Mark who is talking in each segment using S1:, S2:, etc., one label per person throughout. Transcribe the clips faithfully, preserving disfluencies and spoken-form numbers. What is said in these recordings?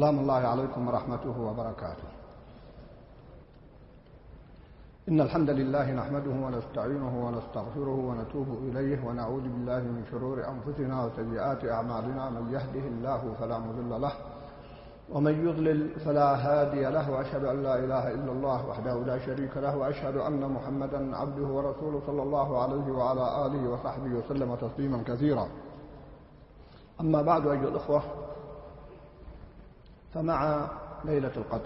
S1: سلام الله عليكم ورحمته وبركاته. إن الحمد لله نحمده ونستعينه ونستغفره ونتوب إليه ونعوذ بالله من شرور أنفسنا وسيئات أعمالنا. من يهده الله فلا مضل له ومن يضلل فلا هادي له، وأشهد أن لا إله إلا الله وحده لا شريك له، وأشهد أن محمدا عبده ورسوله صلى الله عليه وعلى آله وصحبه وسلم تسليما كثيرا. أما بعد أيها الأخوة، فمع ليلة القدر،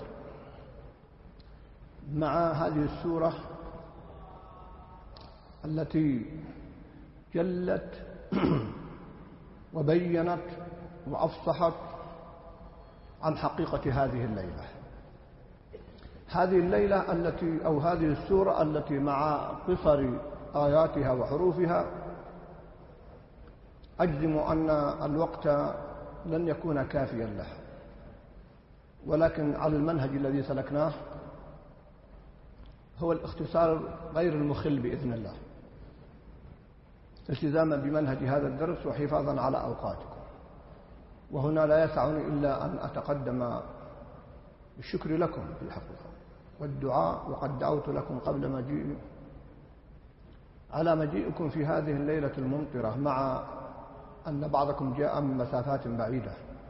S1: مع هذه السورة التي جلت وبينت وأفصحت عن حقيقة هذه الليلة، هذه الليلة التي أو هذه السورة التي مع قصر آياتها وحروفها أجزم أن الوقت لن يكون كافيا لها، ولكن على المنهج الذي سلكناه هو الاختصار غير المخل بإذن الله، التزاما بمنهج هذا الدرس وحفاظا على أوقاتكم. وهنا لا يسعني إلا أن أتقدم بالشكر لكم في الحقيقة والدعاء، وقد دعوت لكم قبل مجيء على مجيئكم في هذه الليلة الممطرة، مع أن بعضكم جاء من مسافات بعيدة،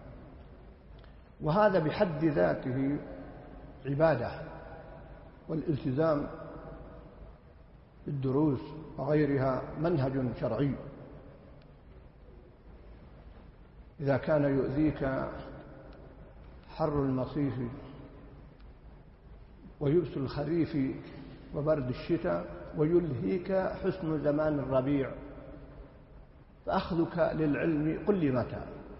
S1: وهذا بحد ذاته عبادة، والالتزام بالدروس وغيرها منهج شرعي. إذا كان يؤذيك حر المصيف ويؤس الخريف وبرد الشتاء ويلهيك حسن زمان الربيع، فأخذك للعلم قل لي متى.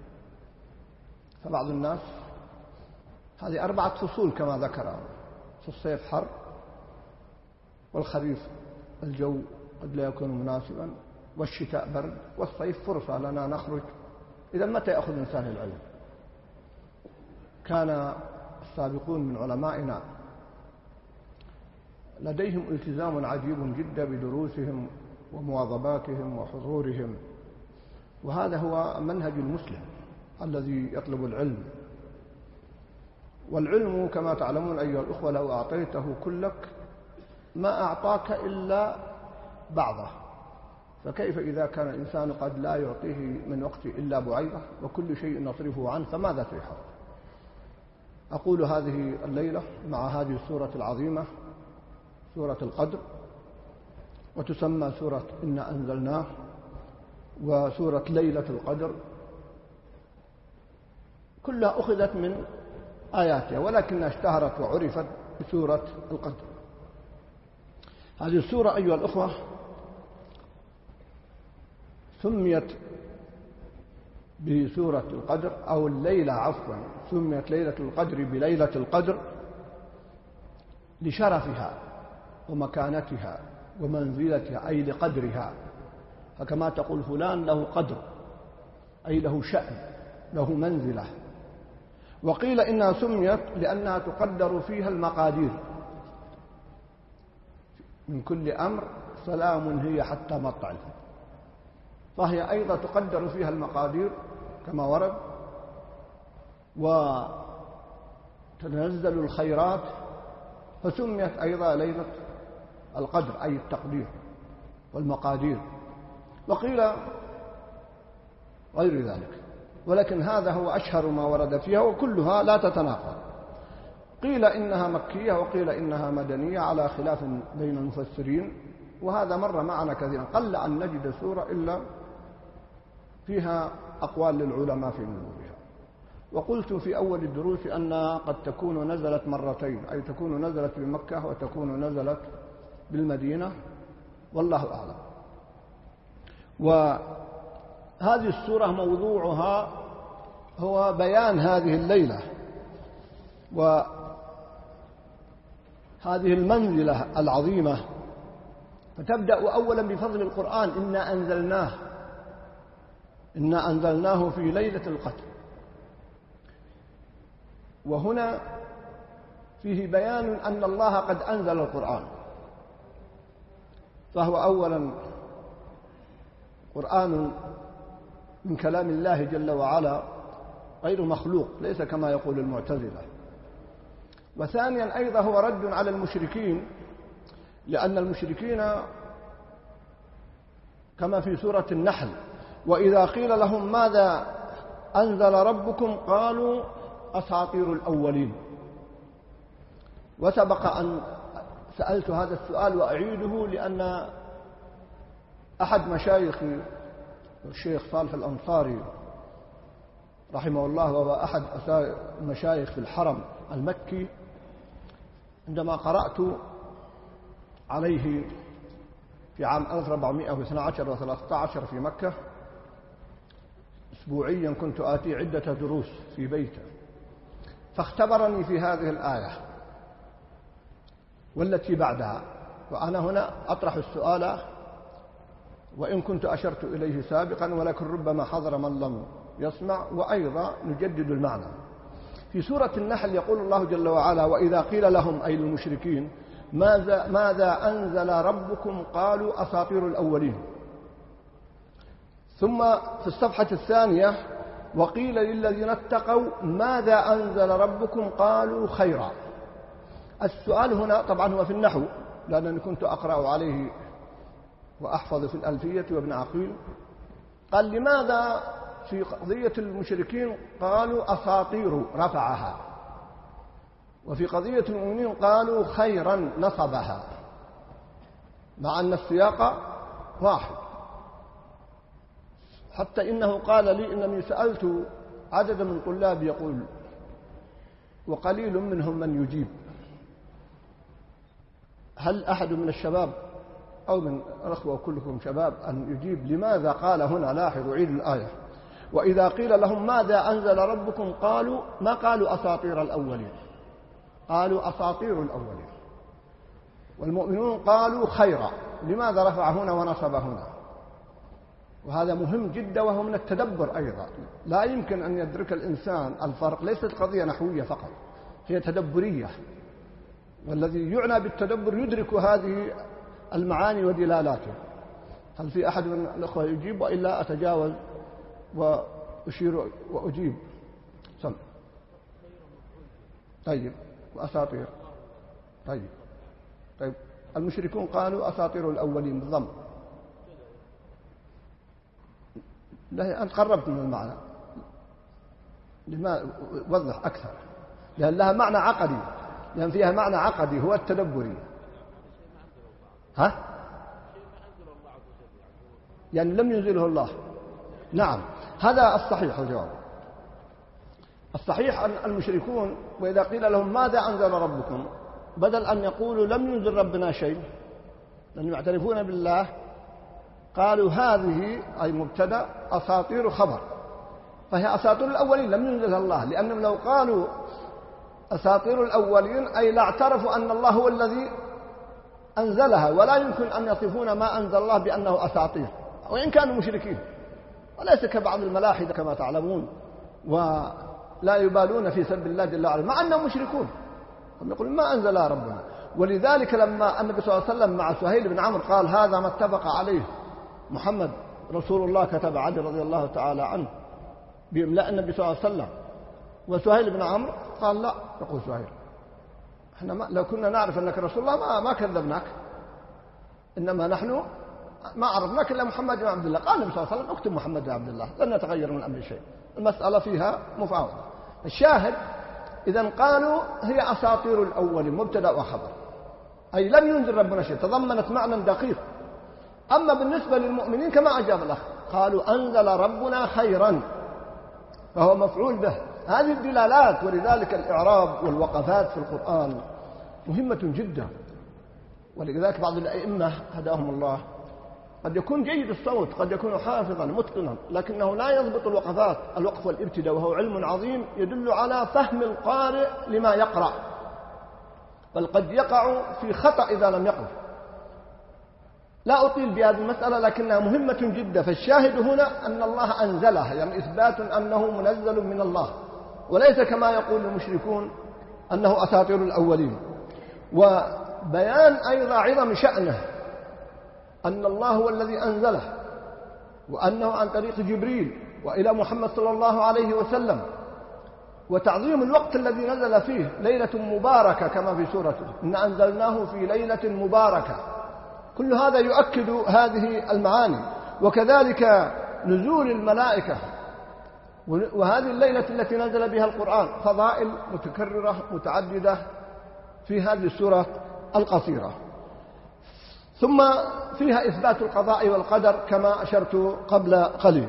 S1: فبعض الناس هذه أربعة فصول كما ذكر، في الصيف حر، والخريف الجو قد لا يكون مناسبا، والشتاء برد، والصيف فرصة لنا نخرج. إذا متى يأخذ الإنسان العلم؟ كان السابقون من علمائنا لديهم التزام عجيب جدا بدروسهم ومواظباتهم وحضورهم، وهذا هو منهج المسلم الذي يطلب العلم. والعلم كما تعلمون أيها الأخوة لو أعطيته كلك ما أعطاك إلا بعضه، فكيف إذا كان الإنسان قد لا يعطيه من وقته إلا بعيدة وكل شيء نصرفه عنه، فماذا تحصل؟ أقول هذه الليلة مع هذه السورة العظيمة، سورة القدر، وتسمى سورة إنا أنزلناه وسورة ليلة القدر، كلها أخذت من آياتها، ولكنها اشتهرت وعرفت بسورة القدر. هذه السورة أيها الأخوة سميت بسورة القدر، أو الليلة عفوا سميت ليلة القدر بليلة القدر لشرفها ومكانتها ومنزلتها، أي لقدرها. فكما تقول فلان له قدر، أي له شأن، له منزلة. وقيل إنها سميت لأنها تقدر فيها المقادير، من كل أمر سلام هي حتى مطلع الفجر، فهي أيضا تقدر فيها المقادير كما ورد، وتنزل الخيرات، فسميت أيضا ليلة القدر، أي التقدير والمقادير. وقيل غير ذلك، ولكن هذا هو أشهر ما ورد فيها، وكلها لا تتناقض. قيل إنها مكية وقيل إنها مدنية على خلاف بين المفسرين، وهذا مر معنا كثيرا، قل أن نجد سورة إلا فيها أقوال للعلماء في نزولها. وقلت في أول الدروس أنها قد تكون نزلت مرتين، أي تكون نزلت بمكة وتكون نزلت بالمدينة، والله أعلم. وهذه السورة موضوعها هو بيان هذه الليلة وهذه المنزلة العظيمة. فتبدأ أولا بفضل القرآن، إنا أنزلناه إنا أنزلناه في ليلة القدر. وهنا فيه بيان أن الله قد أنزل القرآن، فهو أولا قرآن من كلام الله جل وعلا غير مخلوق، ليس كما يقول المعتزلة. وثانيا أيضا هو رد على المشركين، لأن المشركين كما في سورة النحل: وإذا قيل لهم ماذا أنزل ربكم قالوا أساطير الأولين. وسبق أن سألت هذا السؤال وأعيده، لأن أحد مشايخ الشيخ صالح الأنصاري رحمه الله، وهو أحد المشايخ في الحرم المكي، عندما قرأت عليه في عام ألف وأربعمائة واثني عشر وثلاثة عشر في مكة أسبوعيا، كنت آتي عدة دروس في بيته، فاختبرني في هذه الآية والتي بعدها. وأنا هنا أطرح السؤال وإن كنت أشرت إليه سابقا، ولكن ربما حضر من لم يسمع، وأيضا نجدد المعنى. في سورة النحل يقول الله جل وعلا: وإذا قيل لهم أي المشركين ماذا, ماذا أنزل ربكم قالوا أساطير الأولين. ثم في الصفحة الثانية: وقيل للذين اتقوا ماذا أنزل ربكم قالوا خيرا. السؤال هنا طبعا هو في النحو، لأنني كنت أقرأ عليه وأحفظ في الألفية وابن عقيل. قال: لماذا في قضية المشركين قالوا أساطير رفعها، وفي قضية المؤمنين قالوا خيرا نصبها، مع أن السياق واحد. حتى إنه قال لي إنني سألت عدد من طلاب يقول وقليل منهم من يجيب. هل أحد من الشباب أو من الأخوة كلكم شباب أن يجيب لماذا قال هنا؟ لاحظوا، عيد الآية: وإذا قيل لهم ماذا أنزل ربكم قالوا، ما قالوا أساطير الأولين، قالوا أساطير الأولين. والمؤمنون قالوا خيرا، لماذا رفع هنا ونصب هنا؟ وهذا مهم جدا، وهو من التدبر أيضا. لا يمكن أن يدرك الإنسان الفرق، ليست قضية نحوية فقط، هي تدبرية، والذي يعنى بالتدبر يدرك هذه المعاني ودلالاتها. هل في أحد من الأخوة يجيب؟ وإلا أتجاوز وأشير وأجيب. سم. طيب، وأساطير. طيب طيب المشركون قالوا أساطير الأولين بالضم. لا، أنت قربت من المعنى، لما وضح أكثر، لأن لها معنى عقدي، لأن فيها معنى عقدي هو التدبري. ها؟ يعني لم ينزله الله. نعم، هذا الصحيح الجواب. الصحيح أن المشركون وإذا قيل لهم ماذا أنزل ربكم، بدل أن يقولوا لم ينزل ربنا شيء لأنهم يعترفون بالله، قالوا هذه أي مبتدأ أساطير خبر، فهي أساطير الأولين لم ينزلها الله. لأنهم لو قالوا أساطير الأولين أي لا اعترفوا أن الله هو الذي أنزلها، ولا يمكن أن يصفون ما أنزل الله بأنه أساطير وإن كانوا مشركين، وليس كبعض الملاحدة كما تعلمون ولا يبالون في سب الله جل وعلا مع أنهم مشركون، هم يقولون ما أنزل ربنا. ولذلك لما النبي صلى الله عليه وسلم مع سهيل بن عمرو قال هذا ما اتفق عليه محمد رسول الله، كتب علي رضي الله تعالى عنه بإملاء النبي صلى الله عليه وسلم، وسهيل بن عمرو قال لا. يقول سهيل احنا ما لو كنا نعرف أنك رسول الله ما, ما كذبناك، إنما نحن ما عرفناك إلا محمد بن عبد الله. قال النبي صلى الله عليه وسلم اكتب محمد بن عبد الله لن يتغير من أمر شيء، المسألة فيها مفاوضة. الشاهد إذن قالوا هي أساطير الأولين مبتدأ وخبر، أي لم ينزل ربنا شيء، تضمنت معنى دقيق. أما بالنسبة للمؤمنين كما أجاب الأخ قالوا أنزل ربنا خيرا، فهو مفعول به. هذه الدلالات، ولذلك الإعراب والوقفات في القرآن مهمة جدا. ولذلك بعض الأئمة هداهم الله قد يكون جيد الصوت، قد يكون حافظا متقنا، لكنه لا يضبط الوقفات، الوقف والابتداء، وهو علم عظيم يدل على فهم القارئ لما يقرأ، بل قد يقع في خطأ إذا لم يقف. لا أطيل بهذه المسألة لكنها مهمة جدا. فالشاهد هنا أن الله أنزلها، يعني إثبات أنه منزل من الله، وليس كما يقول المشركون أنه أساطير الأولين. وبيان أيضا عظم شأنه أن الله هو الذي أنزله، وأنه عن طريق جبريل وإلى محمد صلى الله عليه وسلم، وتعظيم الوقت الذي نزل فيه، ليلة مباركة كما في سورة إن أنزلناه في ليلة مباركة. كل هذا يؤكد هذه المعاني. وكذلك نزول الملائكة، وهذه الليلة التي نزل بها القرآن فضائل متكررة متعددة في هذه السورة القصيرة. ثم فيها إثبات القضاء والقدر كما أشرت قبل قليل.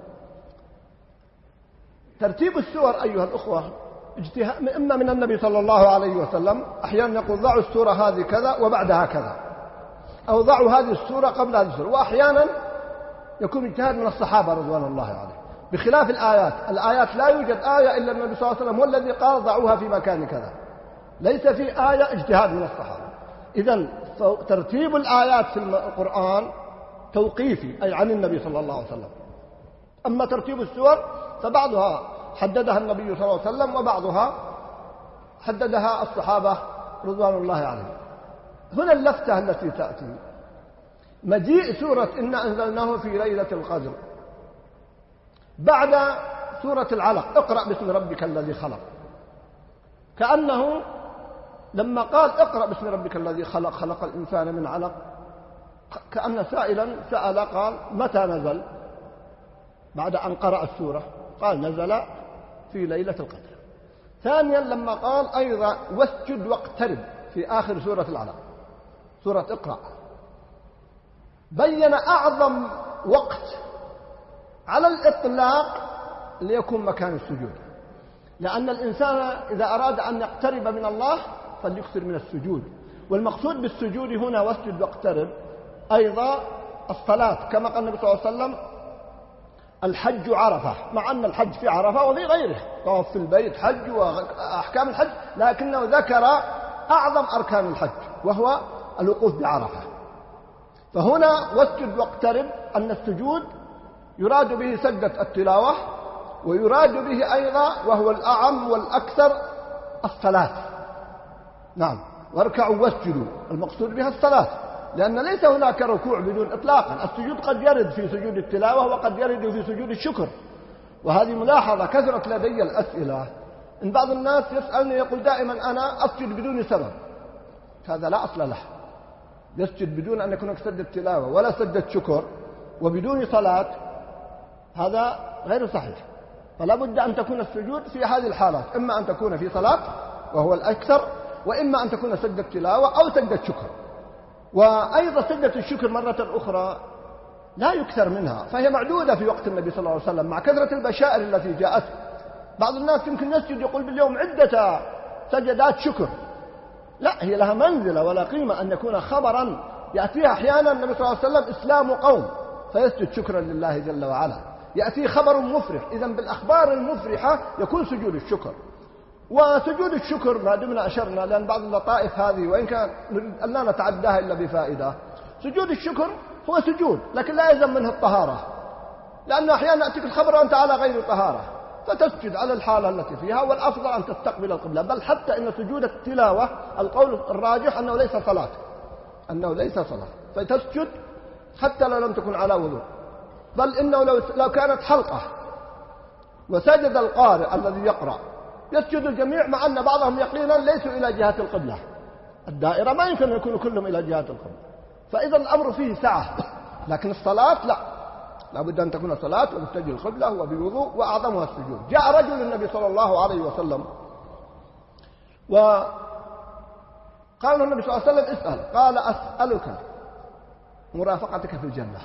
S1: ترتيب السور أيها الأخوة اجتهاد إما من النبي صلى الله عليه وسلم، أحيانا يقول ضعوا السورة هذه كذا وبعدها كذا، أو ضعوا هذه السورة قبل هذه السورة، وأحيانا يكون اجتهاد من الصحابة رضوان الله عليهم. بخلاف الآيات، الآيات لا يوجد آية إلا النبي صلى الله عليه وسلم هو الذي قال ضعوها في مكان كذا، ليس في آية اجتهاد من الصحابة. إذن ترتيب الآيات في القرآن توقيفي، أي عن النبي صلى الله عليه وسلم. أما ترتيب السور فبعضها حددها النبي صلى الله عليه وسلم وبعضها حددها الصحابة رضوان الله عليهم. هنا اللفتة التي تأتي مجيء سورة إنا أنزلناه في ليلة القدر بعد سورة العلق اقرأ باسم ربك الذي خلق، كأنه لما قال اقرأ باسم ربك الذي خلق خلق الإنسان من علق، كأن سائلا سأل قال متى نزل؟ بعد أن قرأ السورة قال نزل في ليلة القدر. ثانيا لما قال أيضا واسجد واقترب في آخر سورة العلق، سورة اقرأ، بين أعظم وقت على الإطلاق ليكون مكان السجود، لأن الإنسان إذا أراد أن يقترب من الله فليكثر من السجود. والمقصود بالسجود هنا واسجد واقترب أيضا الصلاة، كما قال النبي صلى الله عليه وسلم الحج عرفة، مع أن الحج في عرفة وفي غيره، طواف في البيت حج وأحكام الحج، لكنه ذكر أعظم أركان الحج وهو الوقوف بعرفة. فهنا واسجد واقترب أن السجود يراد به سجدة التلاوة، ويراد به أيضا وهو الأعم والأكثر الصلاة. نعم، واركعوا واسجدوا، المقصود بها الصلاة، لأن ليس هناك ركوع بدون إطلاقا. السجود قد يرد في سجود التلاوة وقد يرد في سجود الشكر، وهذه ملاحظة كثرت لدي الأسئلة. إن بعض الناس يسألني يقول دائما أنا أسجد بدون سبب، هذا لا أصل له. يسجد بدون أن يكون سجدة تلاوة ولا سجدة شكر وبدون صلاة، هذا غير صحيح. فلا بد أن تكون السجود في هذه الحالات، إما أن تكون في صلاة وهو الأكثر، وإما أن تكون سجدة تلاوة أو سجدة شكر. وأيضا سجدة الشكر مرة أخرى لا يكثر منها، فهي معدودة في وقت النبي صلى الله عليه وسلم مع كثرة البشائر التي جاءت. بعض الناس يمكن يسجد يقول باليوم عدة سجدات شكر، لا، هي لها منزلة ولا قيمة أن يكون خبرا يأتيها أحيانا النبي صلى الله عليه وسلم إسلام قوم فيسجد شكرا لله جل وعلا، يأتي خبر مفرح، إذن بالأخبار المفرحة يكون سجود الشكر. وسجود الشكر ما دمنا أشرنا، لأن بعض اللطائف هذه وإن كان نريد أن لا نتعداها إلا بفائدة، سجود الشكر هو سجود لكن لا يلزم منه الطهارة، لأنه أحيانا يأتيك الخبر وأنت على غير طهارة فتسجد على الحالة التي فيها، والأفضل أن تستقبل القبلة. بل حتى إن سجود التلاوة القول الراجح أنه ليس صلاة، أنه ليس صلاة، فتسجد حتى لو لم تكن على وضوء. بل إنه لو, لو كانت حلقة وسجد القارئ الذي يقرأ يسجد الجميع، مع أن بعضهم يقينا ليسوا إلى جهة القبلة، الدائرة ما يمكن أن يكونوا كلهم إلى جهة القبلة، فإذا الأمر فيه سعة. لكن الصلاة لا، لابد أن تكون صلاة ومتجه القبلة وبوضوء، وأعظمها السجود. جاء رجل النبي صلى الله عليه وسلم وقال له النبي صلى الله عليه وسلم اسأل، قال أسألك مرافقتك في الجنة،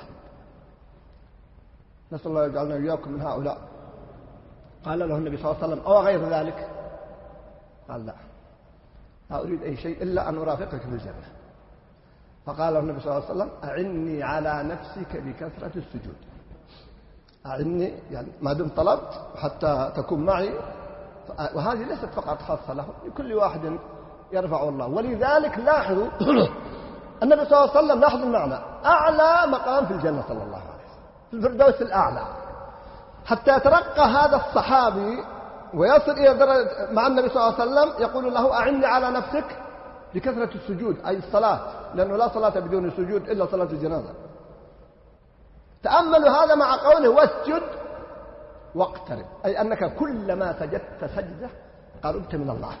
S1: نسأل الله يجعلنا إياكم من هؤلاء. قال له النبي صلى الله عليه وسلم أو غير ذلك؟ قال لا، لا أريد أي شيء إلا أن أرافقك في الجنة. فقال له النبي صلى الله عليه وسلم أعني على نفسك بكثرة السجود. أعني يعني ما دمت طلبت حتى تكون معي، وهذه ليست فقط خاصة له، لكل واحد يرفع الله. ولذلك لاحظوا النبي صلى الله عليه وسلم، لاحظوا المعنى، أعلى مقام في الجنة صلى الله عليه وسلم في الفردوس الأعلى، حتى يترقى هذا الصحابي ويصل إلى درجة مع النبي صلى الله عليه وسلم يقول له أعني على نفسك بكثرة السجود، أي الصلاة، لأنه لا صلاة بدون سجود إلا صلاة الجنازة. تأملوا هذا مع قوله واسجد واقترب، أي أنك كلما سجدت سجدة قربت من الله.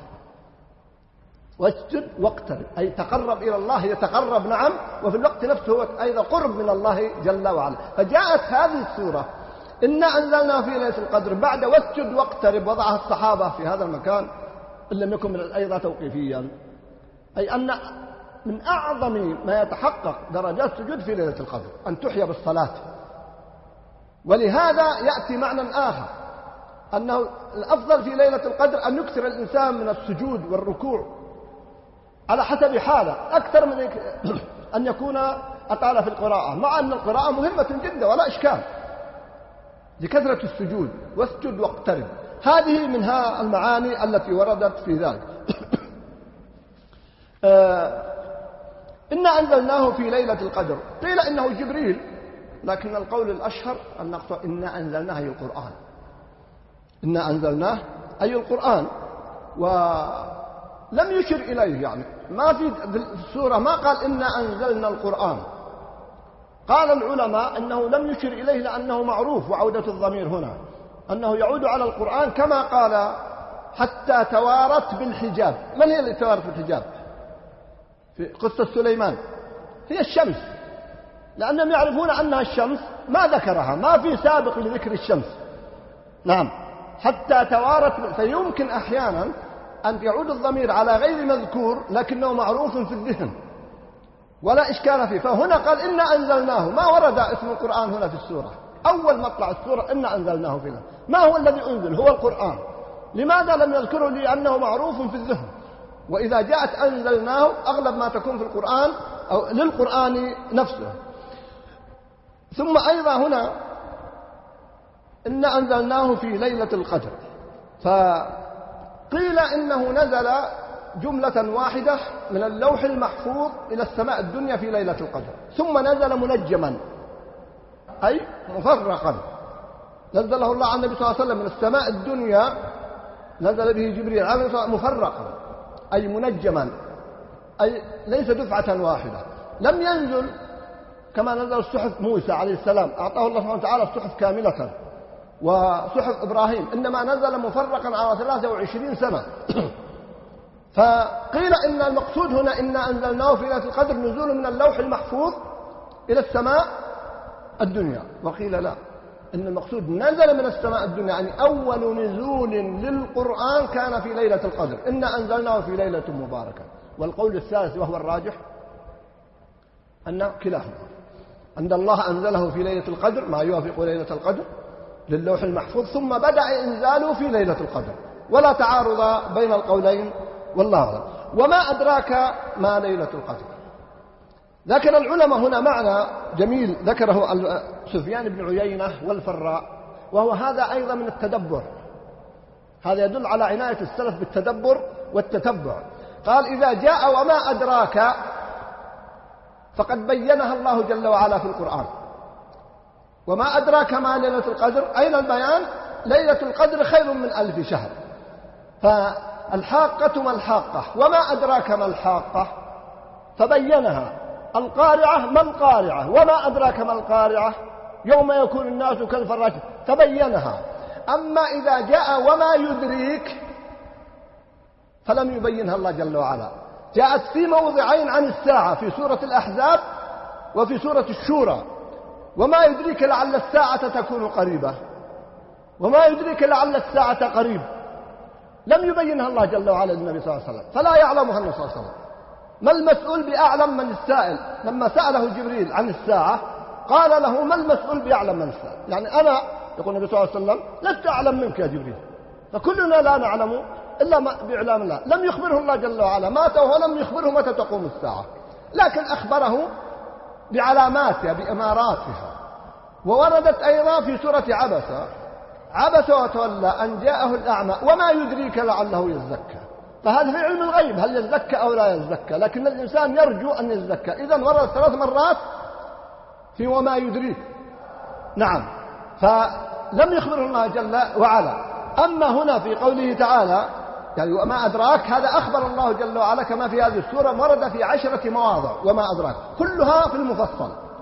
S1: واسجد واقترب، أي تقرب إلى الله، يتقرب نعم، وفي الوقت نفسه هو أيضا قرب من الله جل وعلا. فجاءت هذه السورة إنا أنزلنا في ليلة القدر بعد واسجد واقترب، وضعها الصحابة في هذا المكان إن لم يكن من أيضا توقيفيا، أي أن من أعظم ما يتحقق درجات السجود في ليلة القدر أن تحيا بالصلاة. ولهذا يأتي معنى آخر أنه الأفضل في ليلة القدر أن يكثر الإنسان من السجود والركوع على حسب حاله، أكثر من أن يكون أطال في القراءة، مع أن القراءة مهمة جدا ولا إشكال لكثرة السجود. واسجد واقترب، هذه منها المعاني التي وردت في ذلك. آه إنا أنزلناه في ليلة القدر، قيل إنه جبريل، لكن القول الأشهر أن نقصد إنا أنزلناه أي القرآن. إنا أنزلناه أي القرآن، ولم يشر إليه، يعني ما في السورة ما قال إنا أنزلنا القرآن. قال العلماء إنه لم يشر إليه لأنه معروف، وعودة الضمير هنا أنه يعود على القرآن، كما قال حتى توارت بالحجاب. من هي اللي توارت بالحجاب في قصة سليمان؟ هي الشمس، لأنهم يعرفون أنها الشمس، ما ذكرها، ما في سابق لذكر الشمس. نعم، حتى توارت. فيمكن أحيانا أن يعود الضمير على غير مذكور لكنه معروف في الذهن ولا إشكال فيه. فهنا قال إنا أنزلناه، ما ورد اسم القرآن هنا في السورة. أول مطلع السورة إنا أنزلناه فينا، ما هو الذي أنزل؟ هو القرآن. لماذا لم يذكره؟ لأنه معروف في الذهن. وإذا جاءت أنزلناه أغلب ما تكون في القرآن أو للقرآن نفسه. ثم أيضا هنا إنا أنزلناه في ليلة القدر، فقيل إنه نزل جملة واحدة من اللوح المحفوظ إلى السماء الدنيا في ليلة القدر، ثم نزل منجما أي مفرقا، نزله الله على النبي صلى الله عليه وسلم من السماء الدنيا، نزل به جبريل مفرقا أي منجما، أي ليس دفعة واحدة. لم ينزل كما نزل الصحف موسى عليه السلام، أعطاه الله سبحانه وتعالى الصحف كاملة، وصحف إبراهيم، إنما نزل مفرقا على ثلاثة وعشرين سنة. فقيل إن المقصود هنا إنا أنزلناه في ليلة القدر نزول من اللوح المحفوظ إلى السماء الدنيا، وقيل لا، إن المقصود نزل من السماء الدنيا، يعني أول نزول للقرآن كان في ليلة القدر، إنا أنزلناه في ليلة مباركة. والقول الثالث وهو الراجح أن كلاهما، أن الله أنزله في ليلة القدر ما يوافق ليلة القدر للوح المحفوظ، ثم بدأ إنزاله في ليلة القدر، ولا تعارض بين القولين والله أعلم. وما أدراك ما ليلة القدر؟ ذكر العلماء هنا معنى جميل ذكره سفيان بن عيينة والفراء، وهو هذا أيضا من التدبر، هذا يدل على عناية السلف بالتدبر والتتبع. قال إذا جاء وما أدراك فقد بينها الله جل وعلا في القرآن. وما أدراك ما ليلة القدر، أين البيان؟ ليلة القدر خير من ألف شهر. فالحاقة ما الحاقة، وما أدراك ما الحاقة فبينها. القارعة ما القارعة، وما أدراك ما القارعة يوم يكون الناس كالفراش فبينها. أما إذا جاء وما يدريك فلم يبينها الله جل وعلا. جاءت في موضعين عن الساعة، في سورة الأحزاب وفي سورة الشورى. وما يدريك لعل الساعة تكون قريبة، وما يدريك لعل الساعة قريب، لم يبينها الله جل وعلا للنبي صلى الله عليه وسلم، فلا يعلمها النبي صلى الله عليه وسلم. ما المسؤول بأعلم من السائل؟ لما سأله جبريل عن الساعة قال له ما المسؤول بأعلم من السائل، يعني أنا يقول النبي صلى الله عليه وسلم لست أعلم منك يا جبريل، فكلنا لا نعلم إلا بإعلام الله. لم يخبره الله جل وعلا، مات ولم يخبره متى تقوم الساعة، لكن أخبره بعلاماتها بإماراتها. ووردت أيضا في سورة عبسة، عبس وتولى أن جاءه الأعمى وما يدريك لعله يزكى. فهذا في علم الغيب هل يزكى أو لا يزكى، لكن الإنسان يرجو أن يزكى. إذن وردت ثلاث مرات في وما يدريك. نعم، فلم يخبره الله جل وعلا. أما هنا في قوله تعالى يعني وما أدراك، هذا أخبر الله جل وعلا كما في هذه السورة، ورد في عشرة مواضع وما أدراك، كلها في المفصل.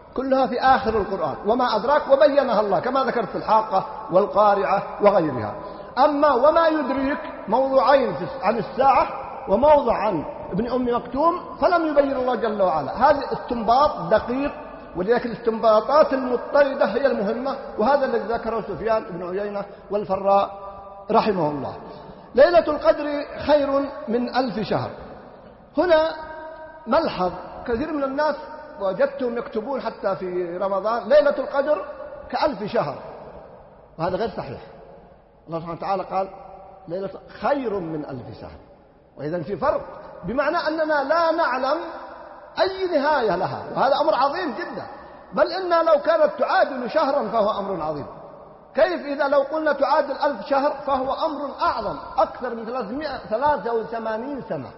S1: كلها في آخر القرآن، وما أدراك وبينها الله كما ذكرت في الحاقة والقارعة وغيرها. أما وما يدريك موضوعين عن الساعة وموضع عن ابن أم مكتوم فلم يبين الله جل وعلا. هذا استنباط دقيق، ولذلك الاستنباطات المضطردة هي المهمة، وهذا الذي ذكره سفيان بن عيينة والفراء رحمه الله. ليلة القدر خير من ألف شهر. هنا ملحظ، كثير من الناس وجدتهم يكتبون حتى في رمضان ليلة القدر كألف شهر، وهذا غير صحيح. الله سبحانه وتعالى قال ليلة خير من ألف شهر، وإذا في فرق، بمعنى أننا لا نعلم أي نهاية لها، وهذا أمر عظيم جدا. بل إنها لو كانت تعادل شهرا فهو أمر عظيم. كيف إذا لو قلنا تعادل ألف شهر فهو أمر أعظم، أكثر من ثلاثة وثمانين سنة،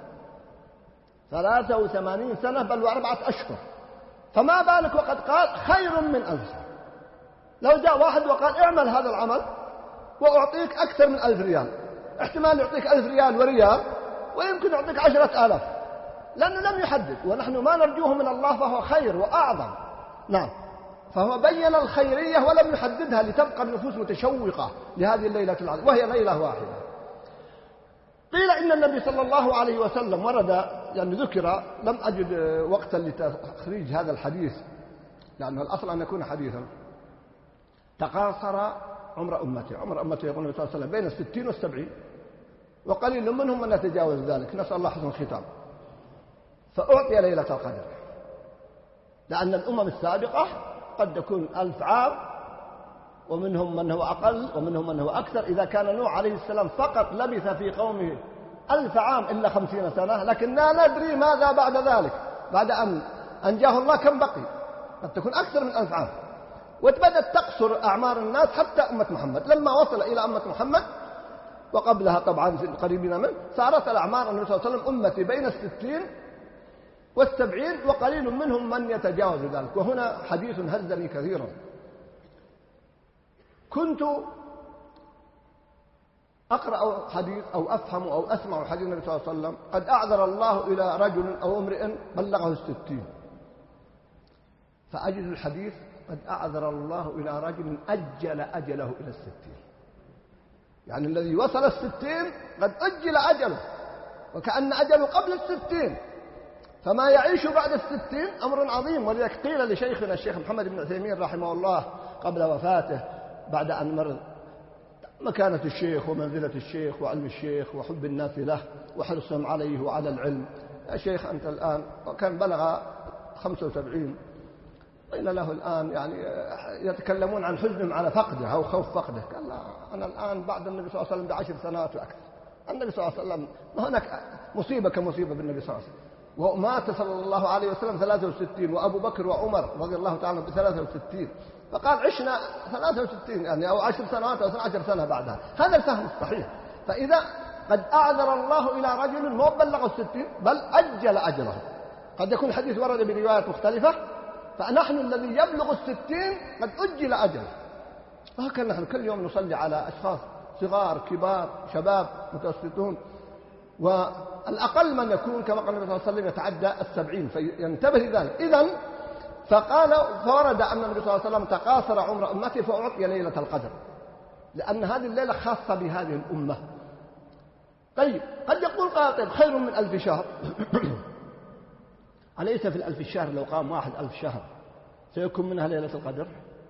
S1: ثلاثة وثمانين سنة بل وأربعة أشهر، فما بالك وقد قال خير من ألف شهر. لو جاء واحد وقال اعمل هذا العمل وأعطيك أكثر من ألف ريال، احتمال يعطيك ألف ريال وريال، ويمكن يعطيك عشرة آلاف، لأنه لم يحدد، ونحن ما نرجوه من الله فهو خير وأعظم. نعم، فهو بين الخيرية ولم يحددها لتبقى النفوس متشوقة لهذه الليلة العظيمة، وهي ليلة واحدة. قيل إن النبي صلى الله عليه وسلم ورد، يعني ذكر، لم أجد وقتا لتخريج هذا الحديث لأنه الأصل أن يكون حديثا، تقاصر عمر أمته. عمر أمته يقول النبي صلى الله عليه وسلم بين الستين والسبعين، وقليل منهم من يتجاوز ذلك، نسأل الله حسن الختام. فأعطي ليلة القدر، لأن الأمم السابقة قد يكون ألف عام، ومنهم من هو أقل ومنهم من هو أكثر. إذا كان نوح عليه السلام فقط لبث في قومه ألف عام إلا خمسين سنة، لكننا ندري ماذا بعد ذلك، بعد أن أنجاه الله كم بقي، قد تكون أكثر من ألف عام. وتبدأت تقصر أعمار الناس حتى أمة محمد، لما وصل إلى أمة محمد وقبلها طبعا في القريبين منه، صارت الأعمار النبي صلى الله عليه وسلم أمتي بين الستين والسبعين، وقليل منهم من يتجاوز ذلك. وهنا حديث هزني كثيرا. كنت أقرأ حديث أو أفهم أو أسمع حديث النبي صلى الله عليه وسلم قد أعذر الله إلى رجل أو امرئ بلغه الستين، فأجد الحديث قد أعذر الله إلى رجل أجل أجله إلى الستين، يعني الذي وصل الستين قد أجل أجله، وكأن أجله قبل الستين، فما يعيش بعد الستين أمر عظيم. ولذلك قيل لشيخنا الشيخ محمد بن عثيمين رحمه الله قبل وفاته بعد أن مرض، مكانة الشيخ ومنزلة الشيخ وعلم الشيخ وحب الناس له وحرصهم عليه وعلى العلم، يا شيخ أنت الآن، وكان بلغ خمسة وسبعين، قيل له الآن يعني يتكلمون عن حزنهم على فقده أو خوف فقده، قال لا، أنا الآن بعد النبي صلى الله عليه وسلم بعشر سنوات وأكثر. النبي صلى الله عليه وسلم ما هناك مصيبة كمصيبة بالنبي صلى الله عليه وسلم، ومات صلى الله عليه وسلم ثلاثة وستين، وأبو بكر وعمر رضي الله تعالى بثلاثة وستين، فقال عشنا ثلاثة وستين يعني أو عشر سنوات أو اثنتي عشرة سنة بعدها. هذا الفهم الصحيح. فإذا قد أعذر الله إلى رجل ما بلغ الستين بل أجل أجله، قد يكون الحديث ورد بروايات مختلفة، فنحن الذي يبلغ الستين قد أجل أجله. وهكذا نحن كل يوم نصلي على أشخاص صغار كبار شباب متوسطون، والأقل من يكون كما قال النبي صلى الله عليه وسلم يتعدى السبعين، فينتبه لذلك. إذن فقال فورد أن النبي صلى الله عليه وسلم تقاصر عمر أمته فأعطي ليلة القدر، لأن هذه الليلة خاصة بهذه الأمة. طيب قد يقول قائل خير من ألف شهر. أليس في الألف الشهر لو قام واحد ألف شهر سيكون منها ليلة القدر؟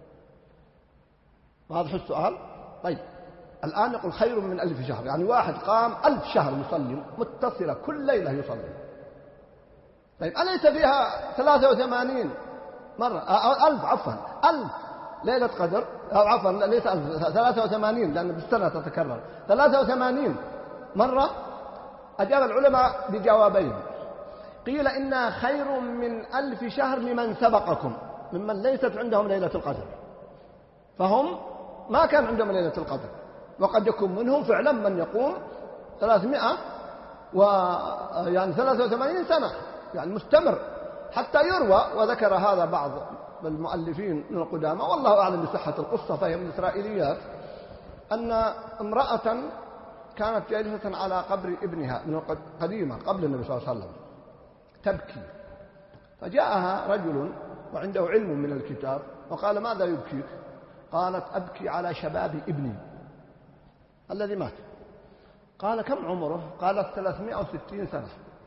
S1: واضح السؤال؟ طيب الآن يقول خير من ألف شهر، يعني واحد قام ألف شهر يصلي متصلة كل ليلة يصلي. طيب أليس فيها ثلاثة وثمانين مرة أو ألف عفوا ألف ليلة قدر، أو عفوا ليس ألف، ثلاثة وثمانين لأن بالسنة تتكرر ثلاثة وثمانين مرة؟ أجاب العلماء بجوابين. قيل إنها خير من ألف شهر لمن سبقكم، ممن ليست عندهم ليلة القدر، فهم ما كان عندهم ليلة القدر، وقد يكون منهم فعلا من يقوم ثلاثمائة و يعني ثلاثة وثمانين سنة يعني مستمر حتى يروى، وذكر هذا بعض المؤلفين من القدامى والله أعلم بصحة القصة، فهي من الإسرائيليات، أن امرأة كانت جالسة على قبر ابنها من قديمة قبل النبي صلى الله عليه وسلم تبكي، فجاءها رجل وعنده علم من الكتاب، وقال ماذا يبكيك؟ قالت أبكي على شباب ابني الذي مات. قال كم عمره؟ قالت ثلاثمائة وستين سنة.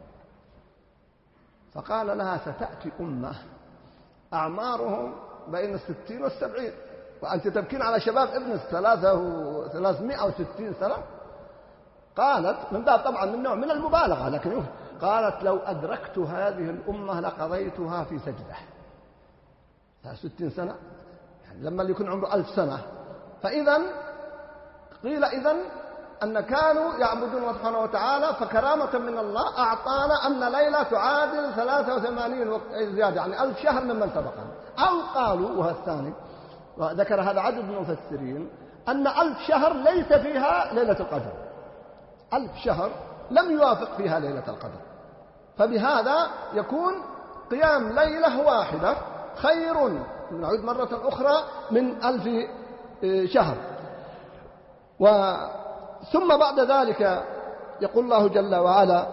S1: فقال لها ستأتي أمة أعمارهم بين الستين والسبعين وأنت تبكين على شباب ابن ثلاثمائة وستين سنة؟ قالت من باب طبعا من نوع من المبالغة، لكن قالت لو أدركت هذه الأمة لقضيتها في سجدة. ستين سنة يعني لما يكون عمره ألف سنة. فإذا قيل إذن أن كانوا يعبدون الله سبحانه وتعالى، فكرامة من الله أعطانا أن ليلة تعادل ثلاثة وثمانين زيادة، يعني ألف شهر ممن سبقنا. أو قالوا، وهو الثاني وذكر هذا عدد من المفسرين، أن ألف شهر ليس فيها ليلة القدر، ألف شهر لم يوافق فيها ليلة القدر، فبهذا يكون قيام ليلة واحدة خير، نعود مرة أخرى، من ألف شهر. ثم بعد ذلك يقول الله جل وعلا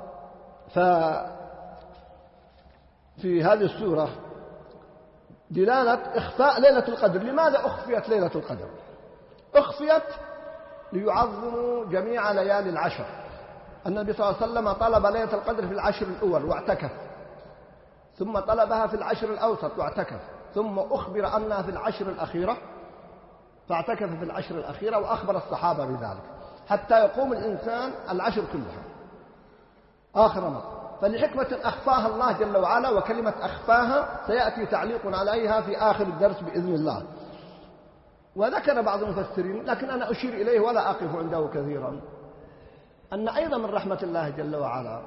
S1: في هذه السورة دلالة إخفاء ليلة القدر. لماذا أخفيت ليلة القدر؟ أخفيت ليعظموا جميع ليالي العشر. النبي صلى الله عليه وسلم طلب ليلة القدر في العشر الأول واعتكف، ثم طلبها في العشر الأوسط واعتكف، ثم أخبر أنها في العشر الأخيرة فاعتكف في العشر الأخيرة، وأخبر الصحابة بذلك حتى يقوم الإنسان العشر كلها آخر مرة. فلحكمة أخفاها الله جل وعلا، وكلمة أخفاها سيأتي تعليق عليها في آخر الدرس بإذن الله. وذكر بعض المفسرين، لكن أنا أشير إليه ولا أقف عنده كثيرا، أن أيضا من رحمة الله جل وعلا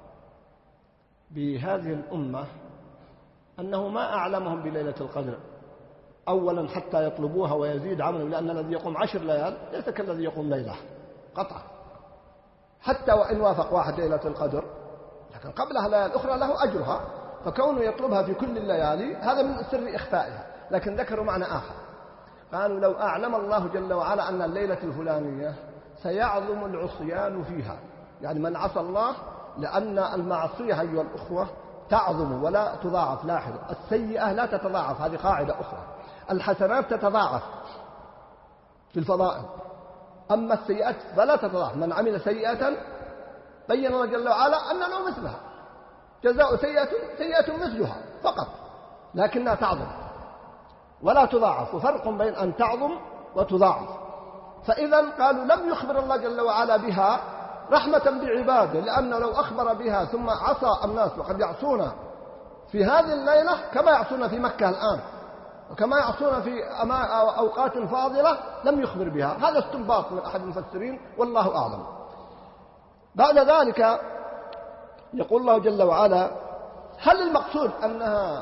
S1: بهذه الأمة أنه ما أعلمهم بليلة القدر أولا حتى يطلبوها ويزيد عمله، لأن الذي يقوم عشر ليال ليس كالذي يقوم ليلة قطعا، حتى وإن وافق واحد ليلة القدر لكن قبلها ليال أخرى له أجرها، فكونه يطلبها في كل الليالي هذا من سر إخفائها. لكن ذكروا معنى آخر، قالوا لو أعلم الله جل وعلا أن الليلة الفلانية سيعظم العصيان فيها، يعني من عصى الله، لأن المعصية أيها الأخوة تعظم ولا تضاعف. لاحظ، السيئة لا تتضاعف، هذه قاعدة أخرى. الحسنات تتضاعف في الفضائل، أما السيئات فلا تتضاعف. من عمل سيئة بين الله جل وعلا أن له مثلها، جزاء سيئة سيئة مثلها فقط، لكنها تعظم ولا تضاعف، وفرق بين أن تعظم وتضاعف. فإذا قالوا لم يخبر الله جل وعلا بها رحمة بعباده، لأنه لو أخبر بها ثم عصى الناس، وقد يعصون في هذه الليلة كما يعصون في مكة الآن، وكما يعصون في أوقات فاضلة، لم يخبر بها. هذا استنباط من أحد المفسرين والله أعلم. بعد ذلك يقول الله جل وعلا: هل المقصود أنها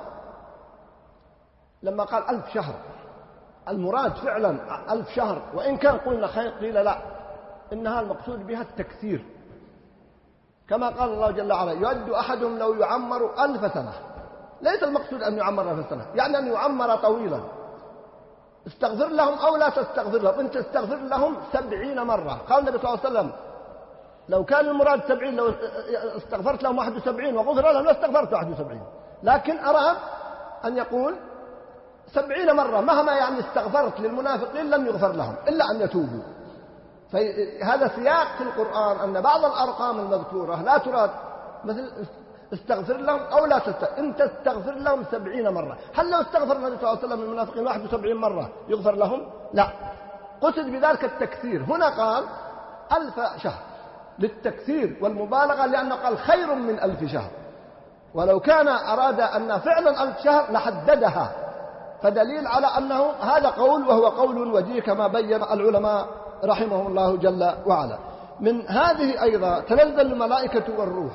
S1: لما قال ألف شهر المراد فعلا ألف شهر؟ وإن كان قلنا خير قيل لا، إنها المقصود بها التكثير، كما قال الله جل وعلا: يود أحدهم لو يعمر ألف سنة. ليس المقصود أن يعمر ألف سنة، يعني أن يعمر طويلا. استغفر لهم أو لا تستغفر لهم، أنت استغفر لهم سبعين مرة. قال النبي صلى الله عليه وسلم: لو كان المراد سبعين، لو استغفرت لهم واحد وسبعين وغفر لهم لاستغفرت واحد وسبعين، لكن أراد أن يقول سبعين مرة، مهما يعني استغفرت للمنافقين لم يغفر لهم إلا أن يتوبوا. فهذا سياق في القرآن أن بعض الأرقام المذكورة لا تراد، مثل استغفر لهم أو لا تستغفر، أنت استغفر لهم سبعين مرة. هل لو استغفر النبي صلى الله عليه وسلم للمنافقين واحد وسبعين مرة يغفر لهم؟ لا، قصد بذلك التكثير. هنا قال ألف شهر للتكثير والمبالغة، لأنه قال خير من ألف شهر، ولو كان أراد أن فعلا ألف شهر لحددها، فدليل على أنه هذا قول، وهو قول وجيه كما بين العلماء رحمهم الله جل وعلا. من هذه أيضا تنزل الملائكة والروح.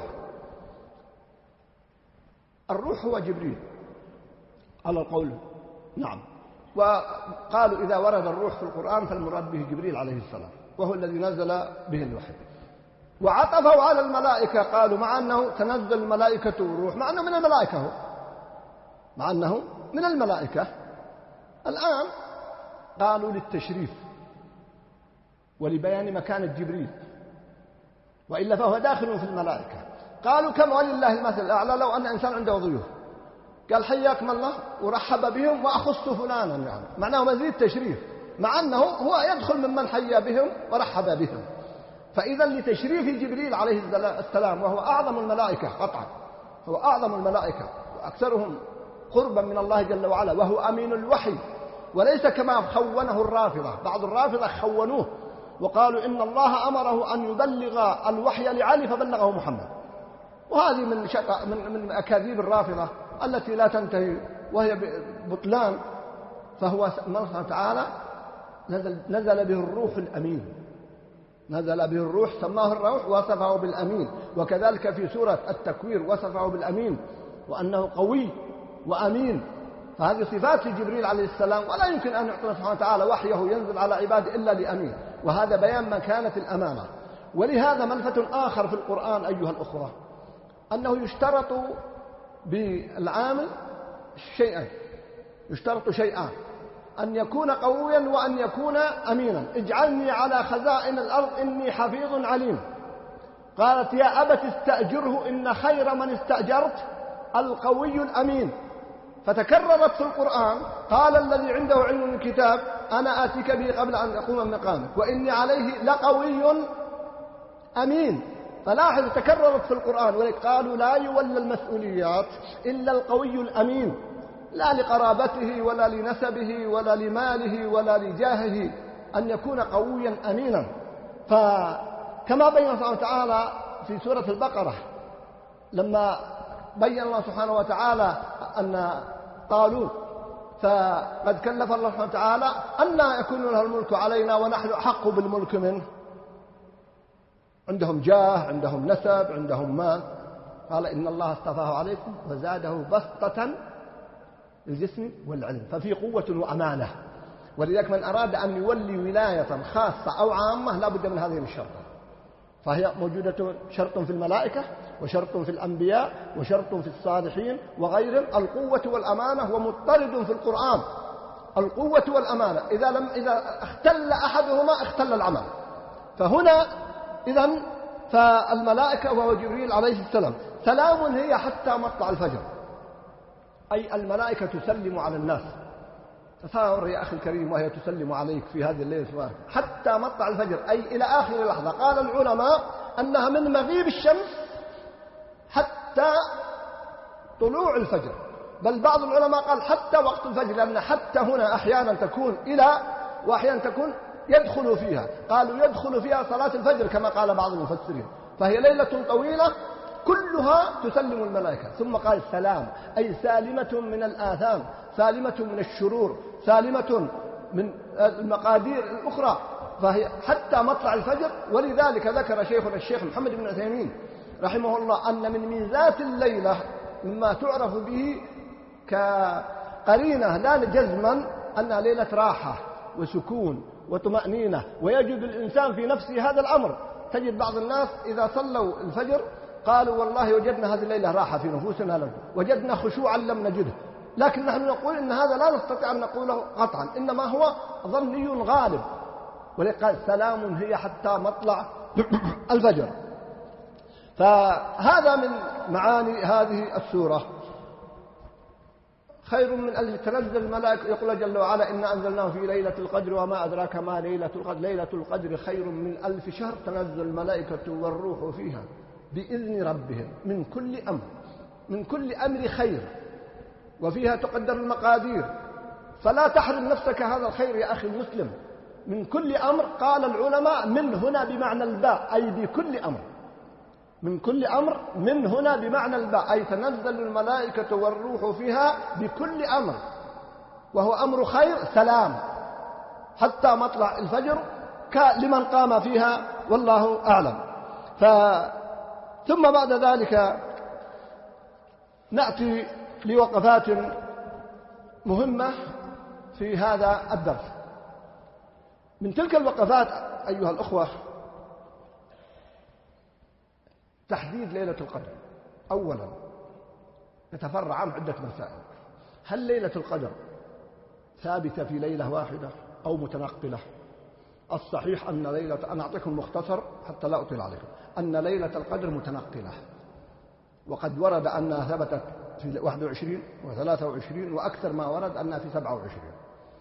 S1: الروح هو جبريل على القول، نعم، وقالوا إذا ورد الروح في القرآن فالمراد به جبريل عليه السلام، وهو الذي نزل به الوحي. وعطفوا على الملائكة، قالوا مع أنه تنزل الملائكة والروح، مع أنه من الملائكة، هو مع أنه من الملائكة. الآن قالوا للتشريف ولبيان مكانة جبريل، وإلا فهو داخل في الملائكة. قالوا كما ولله المثل الأعلى، لو أن إنسان عنده ضيوف قال حياكم الله ورحب بهم وأخص فلانا، يعني معناه مزيد تشريف، مع أنه هو يدخل ممن حيا بهم ورحب بهم. فإذا لتشريف جبريل عليه السلام، وهو أعظم الملائكة قطعا، هو أعظم الملائكة وأكثرهم قربا من الله جل وعلا، وهو أمين الوحي، وليس كما خونه الرافضة. بعض الرافضة خونوه وقالوا إن الله أمره أن يبلغ الوحي لعلي فبلغه محمد، وهذه من من من أكاذيب الرافضة التي لا تنتهي وهي بطلان. فهو الله تعالى نزل, نزل به الروح الأمين، نزل به الروح، سماه الروح وصفه بالأمين. وكذلك في سورة التكوير وصفه بالأمين، وأنه قوي وأمين. فهذه صفات جبريل عليه السلام، ولا يمكن أن يعطينا سبحانه وتعالى وحيه ينزل على عباده إلا لأمين، وهذا بيان مكانة الأمانة. ولهذا ملفت آخر في القرآن أيها الأخوة، أنه يشترط بالعامل شيئا، يشترط شيئان: أن يكون قويا وأن يكون أمينا. اجعلني على خزائن الأرض إني حفيظ عليم. قالت يا أبت استأجره إن خير من استأجرت القوي الأمين. فتكررت في القرآن: قال الذي عنده علم من الكتاب أنا آتيك به قبل أن أقوم من مقامك وإني عليه لقوي أمين. فلاحظ تكررت في القرآن. وقالوا لا يولى المسؤوليات إلا القوي الأمين، لا لقرابته ولا لنسبه ولا لماله ولا لجاهه، أن يكون قويا أمينا. فكما بين الله تعالى في سورة البقرة لما بين الله سبحانه وتعالى أن طالوت فقد كلف الله سبحانه وتعالى أن يكون له الملك علينا ونحن أحق بالملك منه، عندهم جاه، عندهم نسب، عندهم مال. قال إن الله اصطفاه عليكم وزاده بسطة الجسم والعلم، ففي قوة وأمانة. ولذلك من أراد أن يولي ولاية خاصة أو عامة لا بد من هذه الشرطة، فهي موجودة شرط في الملائكة وشرط في الأنبياء وشرط في الصالحين وغيرهم. القوة والأمانة ومضطرد في القرآن، القوة والأمانة. إذا لم إذا اختل أحدهما اختل العمل. فهنا إذن فالملائكة وهو جبريل عليه السلام سلام هي حتى مطلع الفجر، أي الملائكة تسلم على الناس. تصور يا أخي الكريم وهي تسلم عليك في هذه الليلة حتى مطلع الفجر، أي إلى آخر لحظة. قال العلماء أنها من مغيب الشمس حتى طلوع الفجر، بل بعض العلماء قال حتى وقت الفجر، لأن حتى هنا أحيانا تكون إلى وأحيانا تكون يدخل فيها. قالوا يدخل فيها صلاة الفجر كما قال بعض المفسرين. فهي ليلة طويلة كلها تسلم الملائكة. ثم قال سلام، أي سالمة من الآثام، سالمة من الشرور، سالمة من المقادير الأخرى. فهي حتى مطلع الفجر. ولذلك ذكر شيخنا الشيخ محمد بن عثيمين رحمه الله أن من ميزات الليلة مما تعرف به كقرينة لا جزما أنها ليلة راحة وسكون وطمأنينة، ويجد الإنسان في نفسه هذا الأمر. تجد بعض الناس إذا صلوا الفجر قالوا والله وجدنا هذه الليلة راحة في نفوسنا، لنا وجدنا خشوعا لم نجده. لكن نحن نقول إن هذا لا نستطيع أن نقوله قطعا، إنما هو ظني غالب. ولقد سلام هي حتى مطلع الفجر. فهذا من معاني هذه السورة. خير من ألف تنزل الملائكة، يقول جل وعلا إنا أنزلناه في ليلة القدر وما أدراك ما ليلة القدر ليلة القدر خير من ألف شهر تنزل الملائكة والروح فيها بإذن ربهم من كل أمر، من كل أمر خير، وفيها تقدر المقادير. فلا تحرم نفسك هذا الخير يا أخي المسلم. من كل أمر، قال العلماء من هنا بمعنى الباء، أي بكل أمر. من كل أمر من هنا بمعنى الباء، أي تنزل الملائكة والروح فيها بكل أمر، وهو أمر خير سلام حتى مطلع الفجر لمن قام فيها، والله أعلم. ف... ثم بعد ذلك نأتي لوقفات مهمة في هذا الدرس. من تلك الوقفات أيها الأخوة تحديد ليلة القدر. أولا يتفرع عن عدة مسائل: هل ليلة القدر ثابتة في ليلة واحدة أو متنقلة؟ الصحيح أن ليلة، أنا أعطيكم مختصر حتى لا أطيل عليكم، أن ليلة القدر متنقلة، وقد ورد أنها ثبتت في واحد وعشرين وثلاثة وعشرين، وأكثر ما ورد أنها في سبعة وعشرين.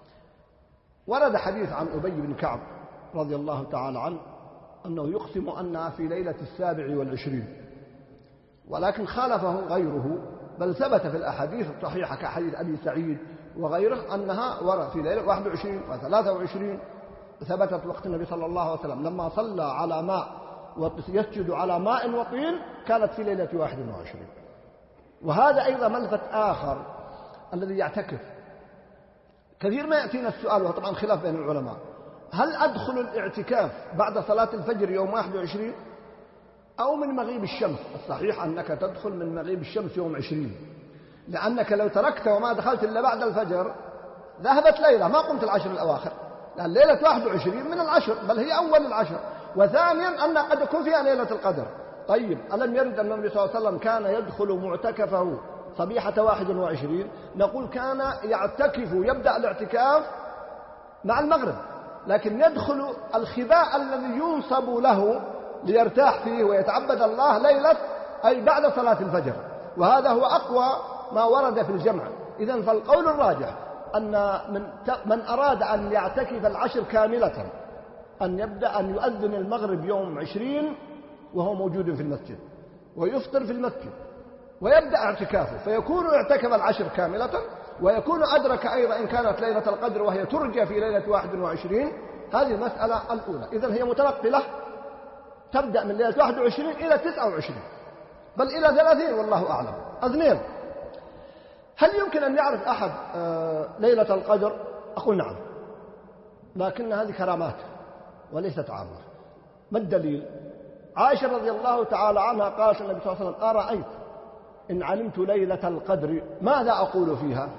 S1: ورد حديث عن أبي بن كعب رضي الله تعالى عنه أنه يقسم أنها في ليلة السابع والعشرين، ولكن خالفه غيره، بل ثبت في الأحاديث الصحيحة كحديث أبي سعيد وغيره أنها ورد في ليلة واحد وعشرين وثلاثة وعشرين. ثبتت وقت النبي صلى الله عليه وسلم لما صلى على ماء ويسجد على ماء وطين كانت في ليلة واحد وعشرين. وهذا أيضا ملفت آخر الذي يعتكف. كثير ما يأتينا السؤال، وهو طبعا خلاف بين العلماء، هل أدخل الاعتكاف بعد صلاة الفجر يوم واحد وعشرين أو من مغيب الشمس؟ الصحيح أنك تدخل من مغيب الشمس يوم عشرين، لأنك لو تركت وما دخلت إلا بعد الفجر ذهبت ليلة، ما قمت العشر الأواخر، لأن ليلة واحد وعشرين من العشر، بل هي أول العشر. وثانيا أن قد يكون فيها ليلة القدر. طيب ألم يرد أن النبي صلى الله عليه وسلم كان يدخل معتكفه صبيحة واحد وعشرين؟ نقول كان يعتكف، يبدأ الاعتكاف مع المغرب، لكن يدخل الخباء الذي ينصب له ليرتاح فيه ويتعبد الله ليلة أي بعد صلاة الفجر، وهذا هو أقوى ما ورد في الجمع. إذن فالقول الراجح أن من, من أراد أن يعتكف العشر كاملة أن يبدأ أن يؤذن المغرب يوم عشرين وهو موجود في المسجد، ويفطر في المسجد ويبدأ اعتكافه، فيكون اعتكف العشر كاملة، ويكون أدرك أيضا إن كانت ليلة القدر وهي ترجى في ليلة واحد وعشرين. هذه المسألة الأولى. إذن هي متنقلة، تبدأ من ليلة واحد وعشرين إلى تسعة وعشرين، بل إلى ثلاثين والله أعلم. اثنين، هل يمكن أن يعرف أحد ليلة القدر؟ أقول نعم، لكن هذه كرامات وليست عامة. ما الدليل؟ عائشة رضي الله تعالى عنها قالت النبي صلى الله عليه وسلم: أرأيت إن علمت ليلة القدر ماذا أقول فيها؟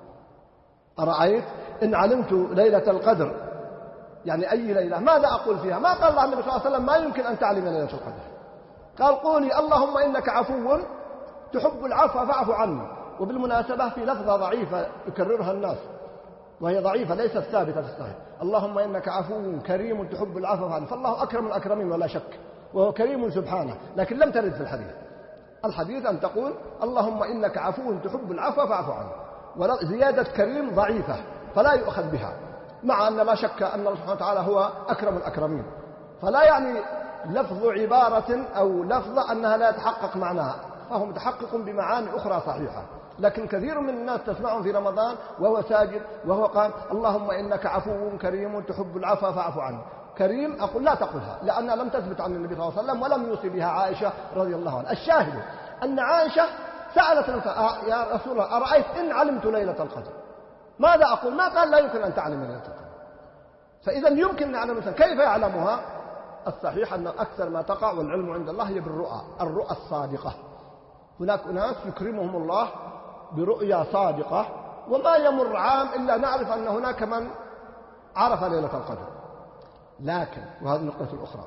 S1: أرأيت إن علمت ليلة القدر، يعني أي ليلة، ماذا أقول فيها؟ ما قال الله النبي صلى الله عليه وسلم ما يمكن أن تعلم ليلة القدر، قال: قولي اللهم إنك عفو تحب العفو فاعف عني. وبالمناسبة في لفظة ضعيفة يكررها الناس وهي ضعيفة ليست ثابتة في الصحيح: اللهم إنك عفو كريم تحب العفو فاعف عني. فالله أكرم الأكرمين ولا شك، وهو كريم سبحانه، لكن لم ترد في الحديث. الحديث أن تقول اللهم إنك عفو تحب العفو فاعف عني، وزيادة كريم ضعيفة فلا يؤخذ بها، مع أن لا شك أن الله سبحانه وتعالى هو أكرم الأكرمين، فلا يعني لفظ عبارة أو لفظة أنها لا يتحقق معناها، فهو متحقق بمعاني أخرى صحيحة. لكن كثير من الناس تسمعهم في رمضان وهو ساجد وهو قال اللهم إنك عفو كريم تحب العفو فاعف عني. كريم أقول لا تقولها، لأنها لم تثبت عن النبي صلى الله عليه وسلم ولم يوصي بها عائشة رضي الله عنها. الشاهد أن عائشة سألت يا رسول الله أرأيت إن علمت ليلة القدر ماذا أقول؟ ما قال لا يمكن أن تعلم ليلة القدر. فإذا يمكن أن نعلم الإنسان. كيف يعلمها؟ الصحيح أن أكثر ما تقع والعلم عند الله هي بالرؤى، الرؤى الصادقة. هناك ناس يكرمهم الله برؤيا صادقة، وما يمر عام إلا نعرف أن هناك من عرف ليلة القدر. لكن وهذه النقطة الأخرى،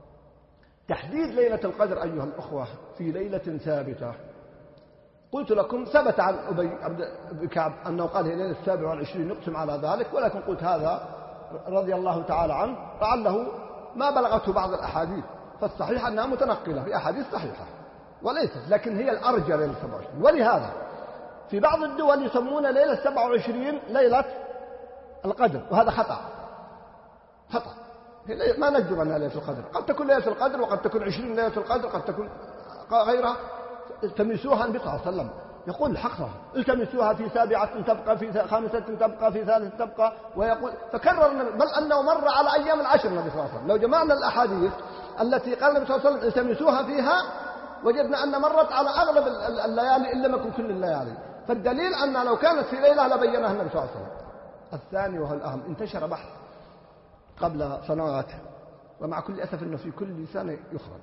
S1: تحديد ليلة القدر أيها الأخوة في ليلة ثابتة. قلت لكم ثبت عن أبي بن كعب أنه قال هي ليلة السابع والعشرين يقسم على ذلك، ولكن قلت هذا رضي الله تعالى عنه لعله ما بلغته بعض الأحاديث، فالصحيح أنها متنقلة في أحاديث صحيحة وليست، لكن هي الأرجى ليلة سبعة وعشرين. ولهذا في بعض الدول يسمون ليلة سبعة وعشرين ليلة القدر، وهذا خطأ خطأ. ما نجزم أنها ليلة القدر، قد تكون ليلة القدر وقد تكون عشرين ليلة القدر، قد تكون غيرها. التمسوها النبي صلى الله عليه وسلم يقول الحقها، التمسوها في سابعة تبقى، في خامسة تبقى، في ثالثة تبقى، ويقول فكرر، بل أنه مر على أيام العشر النبي صلى الله عليه وسلم. لو جمعنا الأحاديث التي قال النبي صلى الله عليه وسلم التمسوها فيها وجدنا أن مرت على أغلب الليالي إلا ما يكون كل الليالي، فالدليل أن لو كانت في ليلة لبينها النبي صلى الله عليه وسلم. الثاني وهو الأهم، انتشر بحث قبل سنوات، ومع كل أسف أنه في كل سنة يخرج،